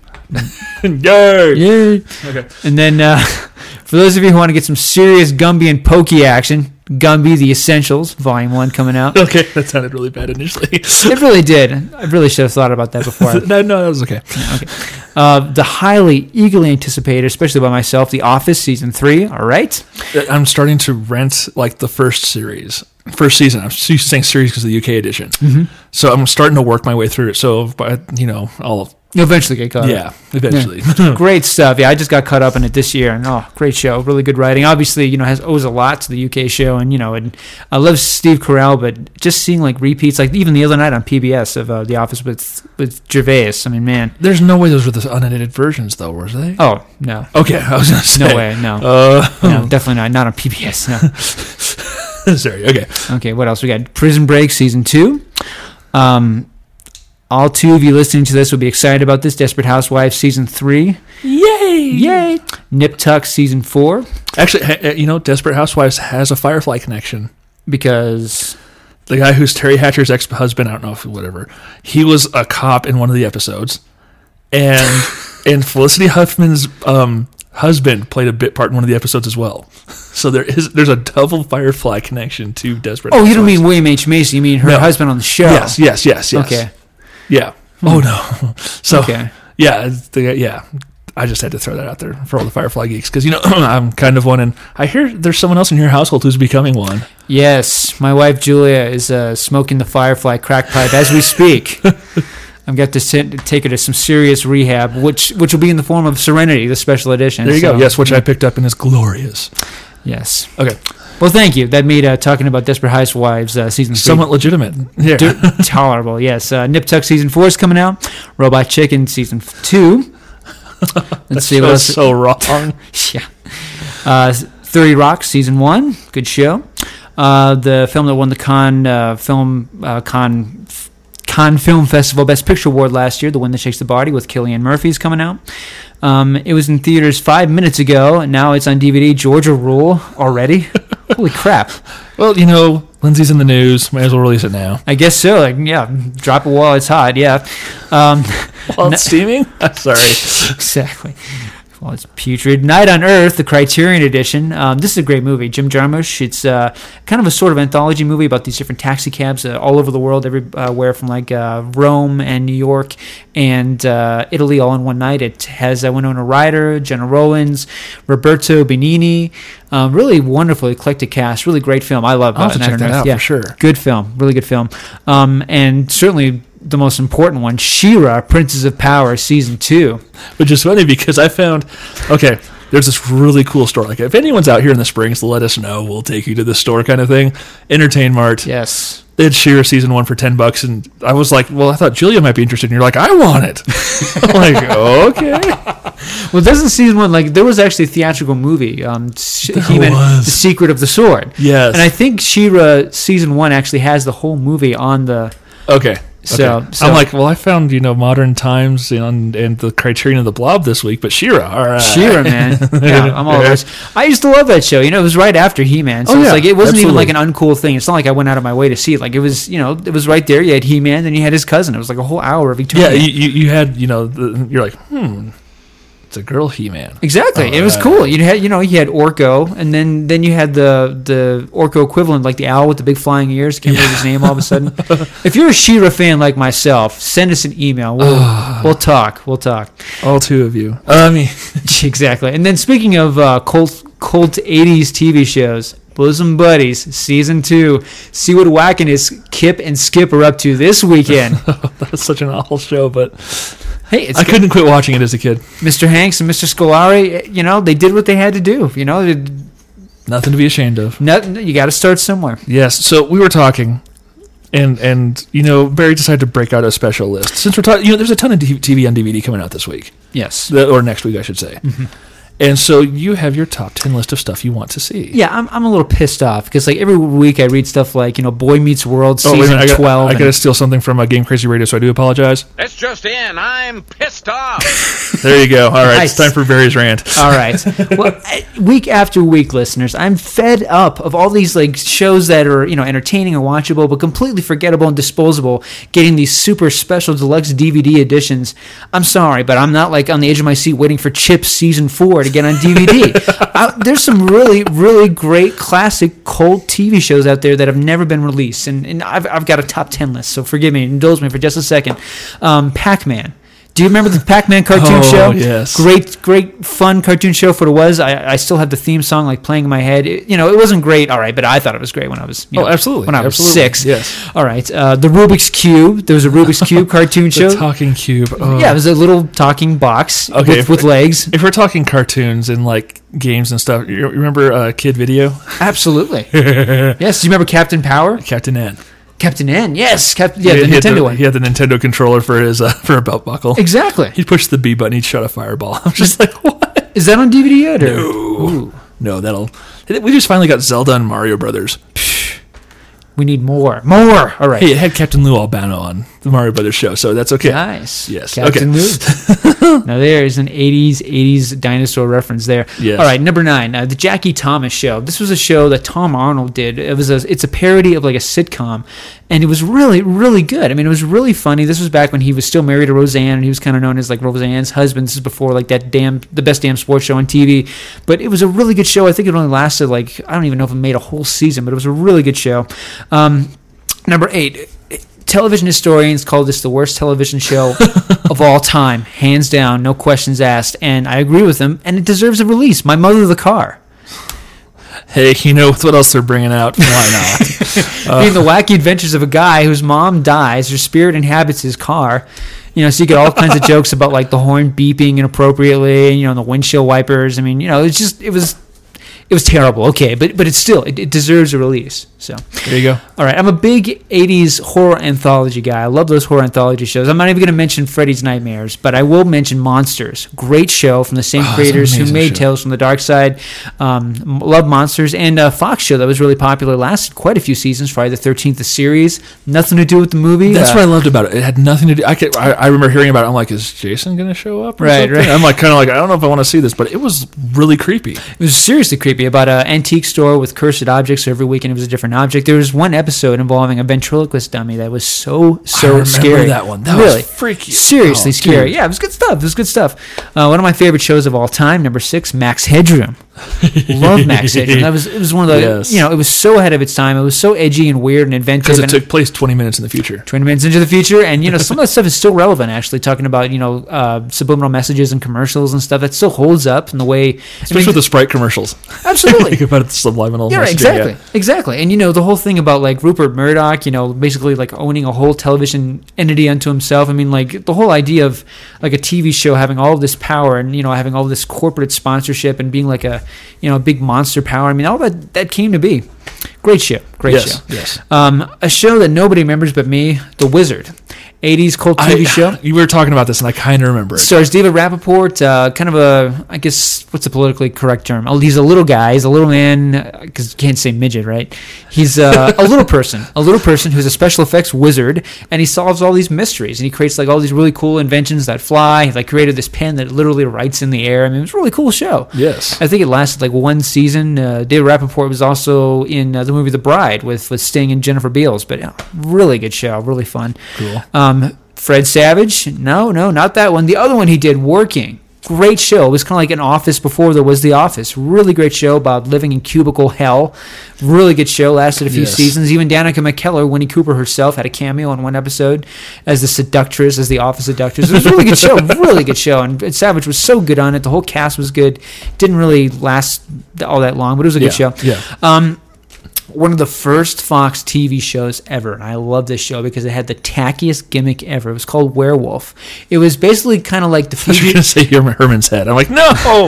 Yay! Yay! Okay. And then uh, for those of you who want to get some serious Gumby and Pokey action, Gumby The Essentials, Volume One coming out. Okay, that sounded really bad initially. It really did. I really should have thought about that before. no, no, that was okay. Okay. Uh, the highly, eagerly anticipated, especially by myself, The Office Season three. All right. I'm starting to rent like the first series, first season. I'm used to saying series because of the U K edition. Mm-hmm. So I'm starting to work my way through it. So, but you know, I'll You'll eventually get caught up. yeah, eventually. Great stuff. Yeah, I just got caught up in it this year, and oh, great show. Really good writing. Obviously, you know, has owes a lot to the U K show, and you know, and I love Steve Carell, but just seeing like repeats, like even the other night on P B S of uh, The Office with with Gervais. I mean, man. There's no way those were the unedited versions, though, were they? Oh no, Okay, I was gonna say no way, no, Uh, no, definitely not. Not on P B S. No. sorry. Okay. Okay, what else we got? Prison Break season two. Um, all two of you listening to this will be excited about this. Desperate Housewives season three. Yay! Yay! Nip Tuck season four. Actually, ha- you know, Desperate Housewives has a Firefly connection. Because The guy who's Terry Hatcher's ex-husband, I don't know if whatever, he was a cop in one of the episodes, and and Felicity Huffman's um, husband played a bit part in one of the episodes as well. So there is there's a double Firefly connection to Desperate. oh, you don't Housewives. mean William H. Macy? You mean her No. husband on the show? Yes, yes, yes, yes. Okay. Yeah. Oh no. So Okay. yeah, it's the, yeah. I just had to throw that out there for all the Firefly geeks because you know I'm kind of one, and I hear there's someone else in your household who's becoming one. Yes, my wife Julia is uh, smoking the Firefly crack pipe as we speak. I've got to sit, take her to some serious rehab, which which will be in the form of Serenity, the special edition. There you So, go. Yes, which I picked up and is glorious. Yes. Okay. Well, thank you. That made uh, talking about Desperate Housewives uh, season three Somewhat legitimate. Yeah. d- tolerable. Yes. Uh, Nip Tuck season four is coming out. Robot Chicken season f- two. Let's see what That's else. so wrong. Yeah. Uh, thirty Rock season one. Good show. Uh, the film that won the Cannes uh, film uh, Cannes Cannes Film Festival Best Picture Award last year, The Wind That Shakes the Body with Cillian Murphy is coming out. Um, it was in theaters five minutes ago, and now it's on D V D. Georgia Rule already. Holy crap! Well, you know, Lindsay's in the news. Might as well release it now. I guess so. Like, yeah, drop it while it's hot. Yeah. Um, While it's steaming? Sorry. exactly. Well, it's putrid. Night on Earth, the Criterion edition. Um, this is a great movie. Jim Jarmusch. It's uh, kind of a sort of anthology movie about these different taxi cabs uh, all over the world, everywhere from like uh, Rome and New York and uh, Italy all in one night. It has uh, Winona Ryder, Jenna Rollins, Roberto Benigni. Um, really wonderful, eclectic cast. Really great film. I love uh, I'll have to Night check on that Earth. out Yeah, for sure. Good film. Really good film. Um, and certainly the most important one, She-Ra, Princess of Power, Season two. Which is funny because I found, okay, there's this really cool store. Like, if anyone's out here in the Springs, let us know. We'll take you to the store kind of thing. Entertain Mart. Yes. They had She-Ra season one for ten bucks, and I was like, well, I thought Julia might be interested. And you're like, I want it. I'm like, okay. Well, doesn't season one, like, there was actually a theatrical movie, um, He-Man, was. The Secret of the Sword. Yes. And I think She-Ra season one actually has the whole movie on the... Okay. So, okay. so I'm like, well, I found, you know, Modern Times and, and the Criterion of the Blob this week, but She-Ra, all right. She-Ra, man. Yeah, I'm all over this. I used to love that show. You know, it was right after He-Man. So Oh, it's yeah, like, it wasn't even absolutely. like an uncool thing. It's not like I went out of my way to see it. Like, it was, you know, it was right there. You had He-Man, then you had his cousin. It was like a whole hour of Yeah, eternity. you, you you had, you know, the, you're like, hmm, it's a girl He-Man. Exactly. All It was right. cool. You had, you know, you had Orko, and then, then you had the the Orko equivalent, like the owl with the big flying ears. Can't remember his name all of a sudden. If you're a She-Ra fan like myself, send us an email. We'll we'll talk. We'll talk. All two of you. I mean, Exactly. And then speaking of uh, cult cult eighties T V shows, Bosom Buddies season two. See what Whackin' is Kip and Skip are up to this weekend. that's such an awful show, but Hey, it's I couldn't quit watching it as a kid. Mister Hanks and Mister Scolari. You know, they did what they had to do. You know, they- Nothing to be ashamed of. nothing, you got to start somewhere. Yes. So we were talking, and and you know, Barry decided to break out a special list since we're talking. You know, there's a ton of T V on D V D coming out this week, Yes. The- or next week, I should say. And so you have your top ten list of stuff you want to see. Yeah, I'm I'm a little pissed off because like every week I read stuff like, you know, Boy Meets World Oh, wait a season minute, I got, twelve. I and- got to steal something from uh, Game Crazy Radio, so I do apologize. That's just in. I'm pissed off. There you go. All right, Nice. it's time for Barry's rant. All right. Well, I- week after week, listeners, I'm fed up of all these like shows that are, you know, entertaining or watchable, but completely forgettable and disposable, getting these super special deluxe D V D editions. I'm sorry, but I'm not like on the edge of my seat waiting for Chips season four to get on D V D. I, there's some really, really great classic cult T V shows out there that have never been released, and, and I've, I've got a top ten list, so forgive me, indulge me for just a second. Um, Pac-Man. Do you remember the Pac-Man cartoon Oh, show? yes. Great, great, fun cartoon show for what it was. I, I still have the theme song like playing in my head. It, you know, it wasn't great, all right, but I thought it was great when I was, you Oh, know, absolutely. when I was Absolutely. six. Yes. All right. Uh, the Rubik's Cube. There was a Rubik's Cube cartoon show. The talking cube. Oh. Yeah, it was a little talking box Okay, with, if- with legs. If we're talking cartoons and like games and stuff, you remember uh, Kid Video? Absolutely. Yes. Do you remember Captain Power? Captain N. Captain N. Yes. Cap- yeah, He- the he had Nintendo the, one. He had the Nintendo controller for his uh, for a belt buckle. Exactly. He'd push the B button, he'd shot a fireball. I'm just like, what? Is that on D V D yet? Or? No. Ooh, No, that'll. We just finally got Zelda and Mario Brothers. we need more. More. All right. Hey, it had Captain Lou Albano on the Mario Brothers show, so that's okay. Nice. Yes. Captain Okay. Lou. Now there's an eighties eighties dinosaur reference there. Yes. All right, number nine, uh, the Jackie Thomas Show. This was a show that Tom Arnold did. It was a, it's a parody of like a sitcom, and it was really, really good. I mean, it was really funny. This was back when he was still married to Roseanne, and he was kind of known as like Roseanne's husband. This is before like that damn, the best damn sports show on T V. But it was a really good show. I think it only lasted like, I don't even know if it made a whole season, but it was a really good show. Um, number eight. Television historians call this the worst television show of all time, hands down, no questions asked, and I agree with them, and it deserves a release. My Mother the Car. Hey, you know what else they're bringing out? Why not? Being the wacky adventures of a guy whose mom dies, her spirit inhabits his car. You know, so you get all kinds of jokes about like the horn beeping inappropriately, and, you know, the windshield wipers. I mean, you know, it's just, it was, it was terrible. Okay, but but it's still, it, it deserves a release. So There you go. all right, I'm a big eighties horror anthology guy. I love those horror anthology shows. I'm not even going to mention Freddy's Nightmares, but I will mention Monsters. Great show from the same Oh, it's an creators who amazing made show. Tales from the Dark Side. Um, love Monsters. And a Fox show that was really popular, lasted quite a few seasons, Friday the thirteenth, the series. Nothing to do with the movie. That's Uh, what I loved about it. It had nothing to do. I could, I, I remember hearing about it. I'm like, is Jason going to show up? Or Right, something? right. I'm like, kind of like, I don't know if I want to see this, but it was really creepy. It was seriously creepy. creepy, about an antique store with cursed objects. So every weekend it was a different object. There was one episode involving a ventriloquist dummy that was so so I remember scary. that one. That really was freaky. seriously Oh, scary. dude. Yeah, it was good stuff. It was good stuff. Uh, one of my favorite shows of all time, number six, Max Headroom. Love Max Headroom. That was it was one of the Yes. you know it was so ahead of its time. It was so edgy and weird and inventive. Because it and- took place twenty minutes in the future. twenty minutes into the future, and you know some of that stuff is still relevant. Actually, talking about you know uh, subliminal messages and commercials and stuff that still holds up in the way. Especially with the Sprite commercials. Absolutely. Think about the subliminal Yeah, right, messaging, exactly, yeah. exactly. And you know the whole thing about like Rupert Murdoch, you know, basically like owning a whole television entity unto himself. I mean, like the whole idea of like a T V show having all of this power and you know having all this corporate sponsorship and being like a you know a big monster power. I mean, all that that came to be. Great show, great Yes, show. yes. Um, a show that nobody remembers but me, The Wizard, eighties cult T V I, show. You were talking about this, and I kind of remember it. Stars David Rappaport, uh, kind of a, I guess, what's the politically correct term? Oh, he's a little guy. He's a little man, because you can't say midget, right? He's uh, a little person, a little person who's a special effects wizard, and he solves all these mysteries, and he creates like all these really cool inventions that fly. He like created this pen that literally writes in the air. I mean, it was a really cool show. Yes. I think it lasted like one season. Uh, David Rappaport was also in uh, the movie The Bride with, with Sting and Jennifer Beals, but yeah, really good show, really fun. Cool. Um, Fred Savage, no, no, not that one. The other one he did, Working. Great show. It was kind of like an Office before there was The Office. Really great show about living in cubicle hell. Really good show. Lasted a few Yes. seasons. Even Danica McKellar, Winnie Cooper herself, had a cameo in one episode as the seductress, as the Office seductress. It was a really good show. Really good show. And Savage was so good on it. The whole cast was good. Didn't really last all that long, but it was a good Yeah, show. yeah. Um, one of the first Fox T V shows ever, and I love this show because it had the tackiest gimmick ever. It was called Werewolf. It was basically kind of like the I was going to say Herman- Herman's Head. I'm like, no!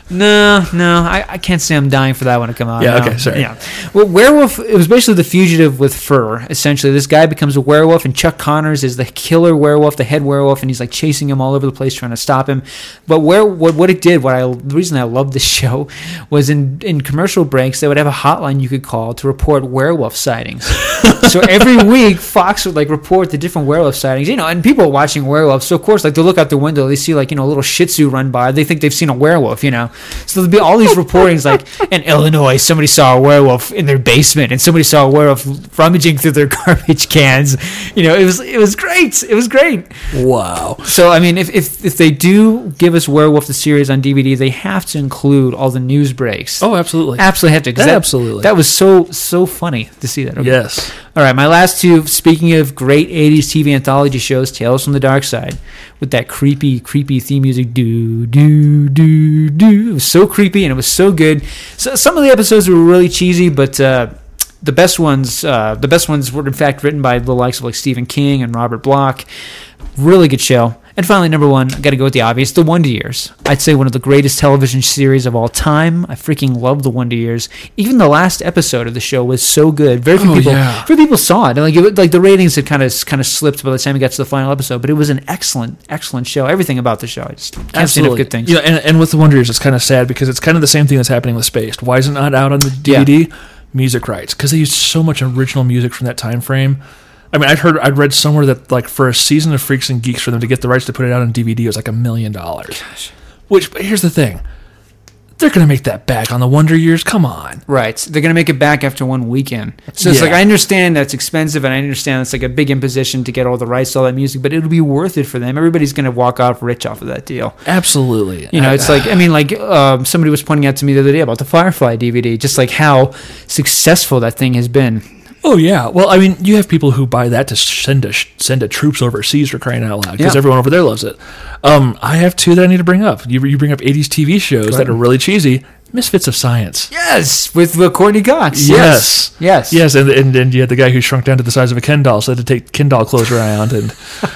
no, no, I, I can't say I'm dying for that one to come out. Yeah, no. okay, sorry. Yeah, well, Werewolf. It was basically the fugitive with fur. Essentially, this guy becomes a werewolf, and Chuck Connors is the killer werewolf, the head werewolf, and he's like chasing him all over the place, trying to stop him. But where what what it did, what I the reason I loved this show was in in commercial breaks they would have a hotline you could call to report werewolf sightings. So every week Fox would like report the different werewolf sightings, you know, and people are watching werewolves. So of course, like they look out the window, they see like you know a little Shih Tzu run by, they think they've seen a werewolf, you know. So there'd be all these reportings like in Illinois, somebody saw a werewolf in their basement, and somebody saw a werewolf rummaging through their garbage cans. You know, it was it was great. It was great. Wow. So I mean, if if if they do give us Werewolf the series on D V D, they have to include all the news breaks. Oh, absolutely. Absolutely have to. 'cause that, Absolutely. That was so so funny to see that. Okay. Yes. All right, my last two. Speaking of great eighties T V anthology shows, Tales from the Dark Side, with that creepy, creepy theme music, do do do do. It was so creepy and it was so good. So some of the episodes were really cheesy, but uh, the best ones, uh, the best ones were in fact written by the likes of like Stephen King and Robert Bloch. Really good show. And finally, number one, I got to go with the obvious, The Wonder Years. I'd say one of the greatest television series of all time. I freaking love The Wonder Years. Even the last episode of the show was so good. Very few Oh, people, yeah. very few people saw it. And like, it, like the ratings had kind of kind of slipped by the time we got to the final episode. But it was an excellent, excellent show. Everything about the show, I just can't say enough good things. You know, and, and with The Wonder Years, it's kind of sad because it's kind of the same thing that's happening with Spaced. Why is it not out on the D V D? Yeah. Music rights, because they used so much original music from that time frame. I mean, I'd heard, I'd read somewhere that like for a season of Freaks and Geeks, for them to get the rights to put it out on D V D was like a million dollars. Which, but here's the thing, they're gonna make that back on the Wonder Years. Come on. Right. They're going to make it back after one weekend. So it's Yeah. like, I understand that's expensive, and I understand it's like a big imposition to get all the rights to all that music, but it'll be worth it for them. Everybody's going to walk off rich off of that deal. Absolutely. You know, I- it's like, I mean, like um, somebody was pointing out to me the other day about the Firefly D V D, just like how successful that thing has been. Oh yeah. Well, I mean, you have people who buy that to send a send a troops overseas for crying out loud because Yeah. everyone over there loves it. Um, I have two that I need to bring up. You you bring up eighties T V shows that are really cheesy. Misfits of Science. Yes, with uh, Courtney Cox. Yes. Yes. Yes, and, and and you had the guy who shrunk down to the size of a Ken doll, so they had to take Ken doll clothes around. And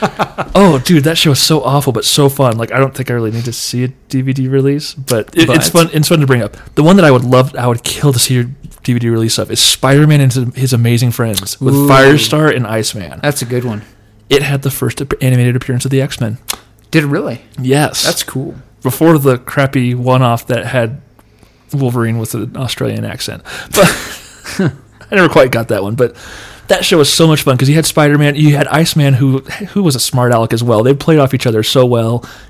oh, dude, that show was so awful, but so fun. Like, I don't think I really need to see a D V D release, but, it, it's But- fun. It's fun to bring up. The one that I would love, I would kill to see a D V D release of is Spider-Man and His- His Amazing Friends with Ooh. Firestar and Iceman. That's a good one. It had the first ap- animated appearance of the X-Men. Did it really? Yes, That's cool. before the crappy one-off that had Wolverine with an Australian accent. But I never quite got that one. But that show was so much fun because you had Spider-Man, you had Iceman, who who was a smart aleck as well. They played off each other so well.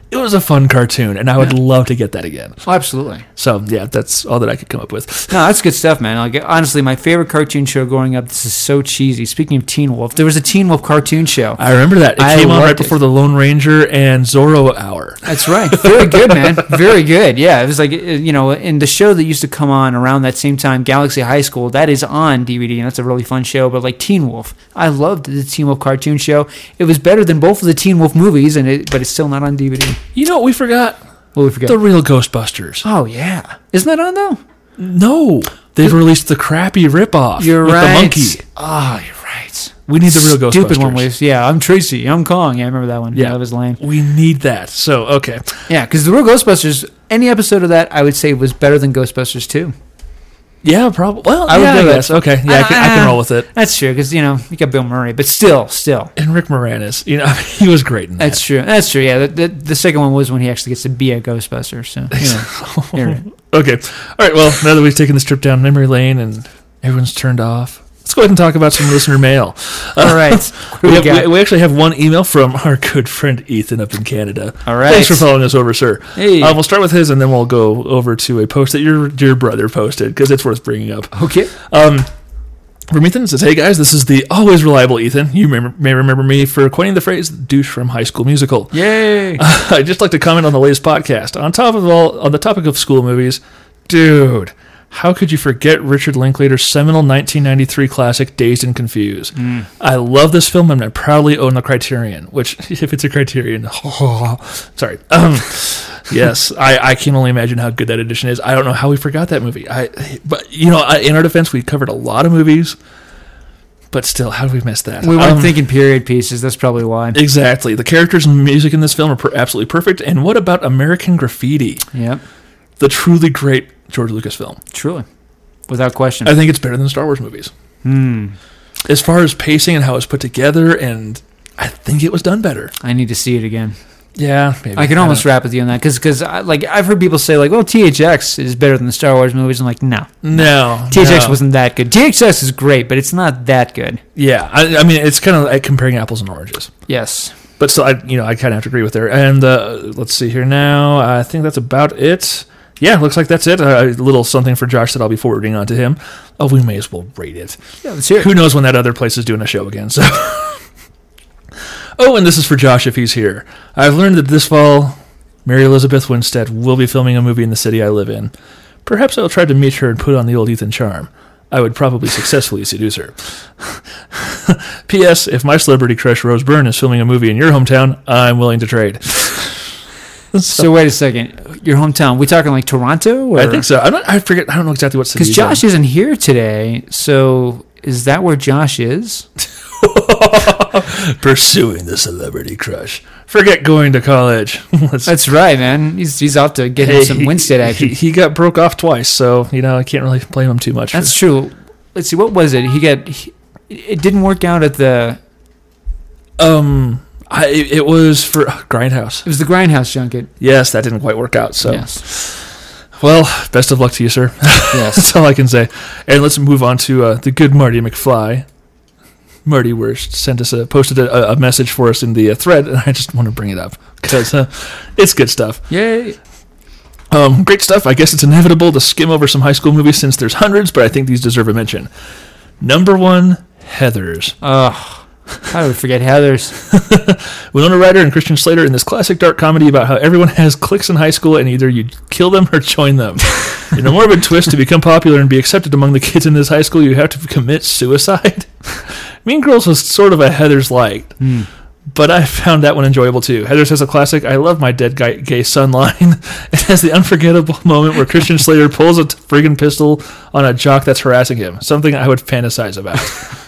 It was a fun cartoon, and I would love to get that again. Oh, absolutely. So, yeah, that's all that I could come up with. No, that's good stuff, man. Like, honestly, my favorite cartoon show growing up, this is so cheesy. Speaking of Teen Wolf, there was a Teen Wolf cartoon show. I remember that. It I came on loved right it. before the Lone Ranger and Zorro Hour. That's right. Very good, man. Very good. Yeah, it was like, uh, you know, in the show that used to come on around that same time, Galaxy High School, that is on D V D, and that's a really fun show. But like Teen Wolf, I loved the Teen Wolf cartoon show. It was better than both of the Teen Wolf movies, and it, but it's still not on D V D. You know what we forgot? What we forget? The real Ghostbusters. Oh, yeah. Isn't that on, though? No. They've released the crappy ripoff You're with right. the monkey. Oh, you're right. We need the real Ghostbusters. Stupid one was, yeah, I'm Tracy, I'm Kong. Yeah, I remember that one. Yeah. That was lame. We need that. So, okay. Yeah, because the real Ghostbusters, any episode of that, I would say was better than Ghostbusters two. Yeah, probably. Well, I would yeah, I do it. guess. Okay. Yeah, I can, I can roll with it. That's true, because, you know, you got Bill Murray, but still, still. And Rick Moranis, you know, he was great in that. That's true. That's true, yeah. The, the, the second one was when he actually gets to be a Ghostbuster, so, you know. You're right. Okay. All right, well, now that we've taken this trip down memory lane and everyone's turned off, let's go ahead and talk about some listener mail. All right. What do We, we have, got? we, we actually have one email from our good friend Ethan up in Canada. All right. Thanks for following us over, sir. Hey. Uh, we'll start with his, and then we'll go over to a post that your your brother posted, because it's worth bringing up. Okay. Um, from Ethan, it says, "Hey guys, this is the always reliable Ethan. You may, may remember me for coining the phrase douche from High School Musical. Yay. I'd just like to comment on the latest podcast. On top of all, on the topic of school movies, dude, how could you forget Richard Linklater's seminal nineteen ninety-three classic Dazed and Confused? Mm. I love this film, and I proudly own the Criterion, which, if it's a Criterion, sorry. Um, yes, I, I can only imagine how good that edition is. I don't know how we forgot that movie. I, But, you know, I, in our defense, we covered a lot of movies, but still, how did we miss that? We weren't Um, thinking period pieces. That's probably why. Exactly. The characters and music in this film are per- absolutely perfect. And what about American Graffiti? Yep. The truly great George Lucas film. Truly. Without question. I think it's better than Star Wars movies. Hmm. As far as pacing and how it was put together, and I think it was done better. I need to see it again. Yeah, maybe. I can almost don't- wrap with you on that because because like I've heard people say like, well, T H X is better than the Star Wars movies. I'm like, no, No. T H X no. wasn't that good. T H X is great, but it's not that good. Yeah, I, I mean, it's kind of like comparing apples and oranges. Yes. But still, I, you know, I kind of have to agree with her. And uh, let's see here now. I think that's about it. Yeah, looks like that's it. Uh, a little something for Josh that I'll be forwarding on to him. Oh, we may as well rate it. Yeah, let's hear it. Who knows when that other place is doing a show again? So, oh, and this is for Josh if he's here. I've learned that this fall, Mary Elizabeth Winstead will be filming a movie in the city I live in. Perhaps I'll try to meet her and put on the old Ethan charm. I would probably successfully seduce her. P S. If my celebrity crush Rose Byrne is filming a movie in your hometown, I'm willing to trade. So wait a second. Your hometown? We talking like Toronto? Or? I think so. I'm not, I forget. I don't know exactly what city. Because he's Josh isn't here today. So is that where Josh is? in. Pursuing the celebrity crush. Forget going to college. Let's, That's right, man. He's he's out to get him some he- Winstead action. He, he got broke off twice, so you know I can't really blame him too much. That's for, true. Let's see. What was it? He got. He, it didn't work out at the. um. I, it it was for Grindhouse. It was the Grindhouse junket. Yes, that didn't quite work out. So, Yes. well, best of luck to you, sir. Yes. That's all I can say. And let's move on to uh, the good Marty McFly. Marty Wurst sent us a posted a, a message for us in the uh, thread, and I just want to bring it up because uh, it's good stuff. Yay. Um, great stuff. I guess it's inevitable to skim over some high school movies since there's hundreds, but I think these deserve a mention. Number one, Heathers. Ugh. How did we forget Heathers? Winona Ryder and Christian Slater in this classic dark comedy about how everyone has cliques in high school and either you kill them or join them. In a morbid twist, to become popular and be accepted among the kids in this high school, you have to commit suicide. Mean Girls was sort of a Heathers light, Mm. but I found that one enjoyable too. Heathers has a classic "I love my dead guy, gay son" line. It has the unforgettable moment where Christian Slater pulls a friggin' pistol on a jock that's harassing him, something I would fantasize about.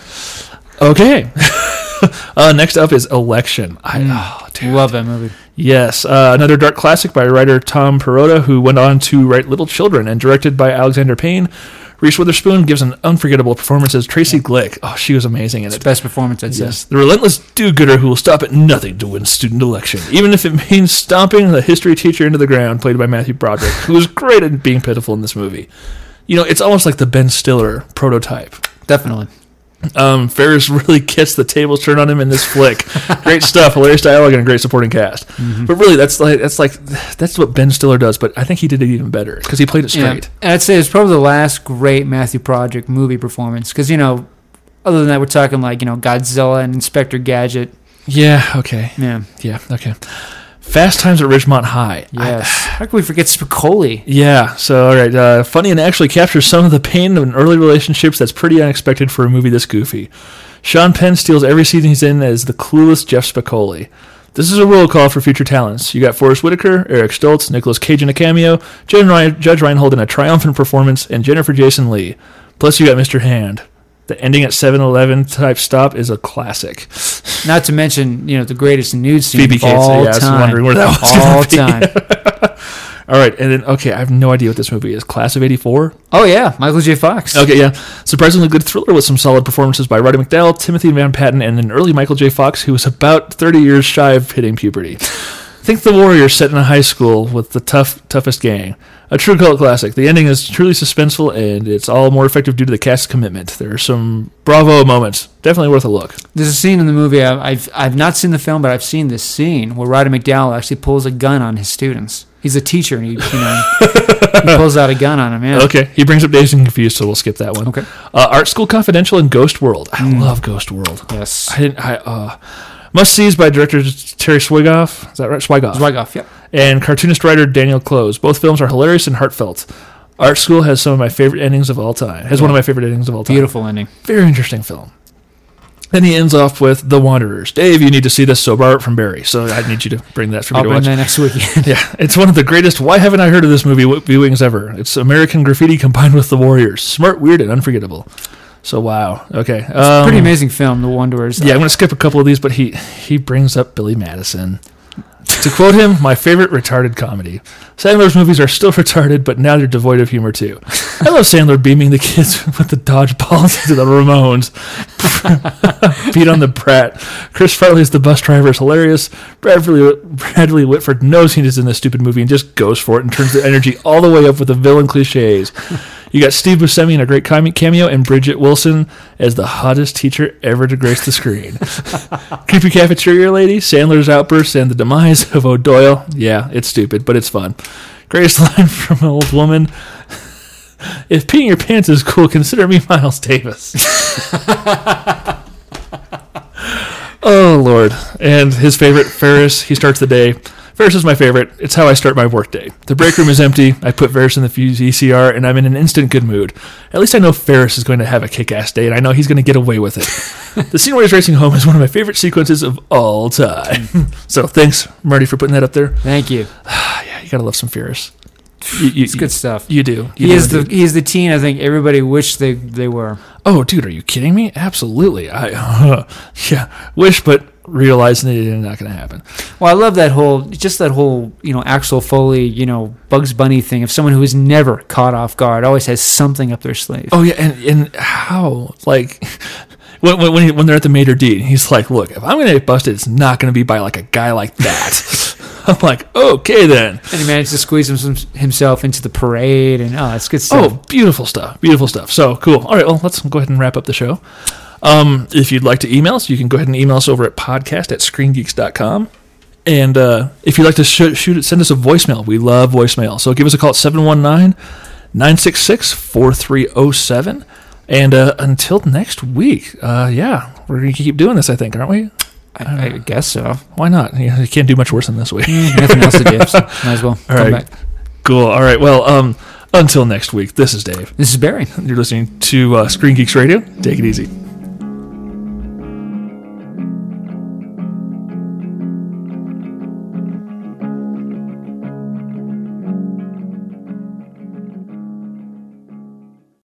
Okay. uh, next up is Election. I oh, dude. Love that movie. Yes, uh, another dark classic by writer Tom Perrotta, who went on to write Little Children, and directed by Alexander Payne. Reese Witherspoon gives an unforgettable performance as Tracy Glick. Oh, she was amazing in It's it. the best performance, I'd say. Yes, the relentless do-gooder who will stop at nothing to win student election, even if it means stomping the history teacher into the ground, played by Matthew Broderick, who was great at being pitiful in this movie. You know, it's almost like the Ben Stiller prototype. Definitely. Um, Ferris really gets the tables turned on him in this flick. Great stuff, hilarious dialogue, and a great supporting cast. Mm-hmm. But really, that's like that's like that's what Ben Stiller does. But I think he did it even better because he played it straight. Yeah. And I'd say it's probably the last great Matthew Broderick movie performance because you know, other than that, we're talking like you know Godzilla and Inspector Gadget. Yeah. Okay. Yeah. Yeah. Okay. Fast Times at Ridgemont High. Yes. I, How can we forget Spicoli? Yeah. So, all right. Uh, funny and actually captures some of the pain of an early relationships that's pretty unexpected for a movie this goofy. Sean Penn steals every scene he's in as the clueless Jeff Spicoli. This is a roll call for future talents. You got Forrest Whitaker, Eric Stoltz, Nicolas Cage in a cameo, Judge Reinhold in a triumphant performance, and Jennifer Jason Leigh. Plus, you got Mister Hand. The ending at seven eleven type stop is a classic. Not to mention, you know, the greatest nude scene Phoebe of Cates. all Yeah, I was time. wondering where that was all gonna be. time. All right, and then, okay, I have no idea what this movie is. Class of eighty-four? Oh, yeah. Michael J. Fox. Okay, yeah. Surprisingly good thriller with some solid performances by Roddy McDowall, Timothy Van Patten, and an early Michael J. Fox who was about thirty years shy of hitting puberty. Think The Warrior set in a high school with the tough, toughest gang. A true cult classic. The ending is truly suspenseful, and it's all more effective due to the cast's commitment. There are some bravo moments. Definitely worth a look. There's a scene in the movie, I've, I've I've not seen the film, but I've seen this scene where Roddy McDowall actually pulls a gun on his students. He's a teacher, and he, you know, he pulls out a gun on him, yeah. Okay, he brings up Dazed and Confused, so we'll skip that one. Okay. Uh, Art School Confidential and Ghost World. I mm. love Ghost World. Yes. I didn't. I uh, must-sees by director Terry Swigoff. Is that right? Swigoff. Swigoff, yep. And cartoonist writer Daniel Close. Both films are hilarious and heartfelt. Art School has some of my favorite endings of all time. Has yeah. one of my favorite endings of all time. Beautiful ending. Very interesting film. Then he ends off with The Wanderers. Dave, you need to see this sober art from Barry, so I need you to bring that for me I'll to bring watch. that next weekend. Yeah, it's one of the greatest why haven't I heard of this movie viewings ever. It's American Graffiti combined with The Warriors. Smart, weird, and unforgettable. So, wow. Okay. It's um, a pretty amazing film, The Wanderers. Yeah, I'm going to skip a couple of these, but he, he brings up Billy Madison. To quote him, my favorite retarded comedy. Sandler's movies are still retarded, but now they're devoid of humor, too. I love Sandler beaming the kids with the dodgeballs to the Ramones. Beat on the Brat. Chris Farley as the bus driver is hilarious. Bradley, Bradley Whitford knows he's in this stupid movie and just goes for it and turns the energy all the way up with the villain cliches. You got Steve Buscemi in a great cameo and Bridget Wilson as the hottest teacher ever to grace the screen. Creepy cafeteria lady, Sandler's outbursts, and the demise of O'Doyle. Yeah, it's stupid, but it's fun. Greatest line from an old woman. If peeing your pants is cool, consider me Miles Davis. Oh, Lord. And his favorite, Ferris, he starts the day. Ferris is my favorite. It's how I start my workday. The break room is empty. I put Ferris in the V C R, and I'm in an instant good mood. At least I know Ferris is going to have a kick-ass day, and I know he's going to get away with it. The scene where he's racing home is one of my favorite sequences of all time. So thanks, Marty, for putting that up there. Thank you. Yeah, you got to love some Ferris. You, you, it's good stuff. You do. You he do is indeed. the he is the teen I think everybody wished they, they were. Oh, dude, are you kidding me? Absolutely. I uh, yeah, wish, but realizing it is not going to happen. Well, I love that whole, just that whole, you know, Axel Foley, you know, Bugs Bunny thing of someone who is never caught off guard, always has something up their sleeve. Oh yeah, and and how like. When when, when, he, when they're at the Mater D, he's like, look, if I'm going to get busted, it's not going to be by like a guy like that. I'm like, okay then. And he managed to squeeze him, himself into the parade, and oh, it's good stuff. Oh, beautiful stuff. Beautiful stuff. So, cool. All right, well, let's go ahead and wrap up the show. Um, if you'd like to email us, you can go ahead and email us over at podcast at screengeeks dot com. And uh, if you'd like to sh- shoot it, send us a voicemail. We love voicemail. So give us a call at seven one nine, nine six six, four three zero seven. And uh, until next week, uh, yeah, we're going to keep doing this, I think, aren't we? I, I guess so. Why not? You can't do much worse than this week. Nothing else to do. So might as well. All Come right. back. Cool. All right. Well, um, until next week, this is Dave. This is Barry. You're listening to uh, Screen Geeks Radio. Take it easy.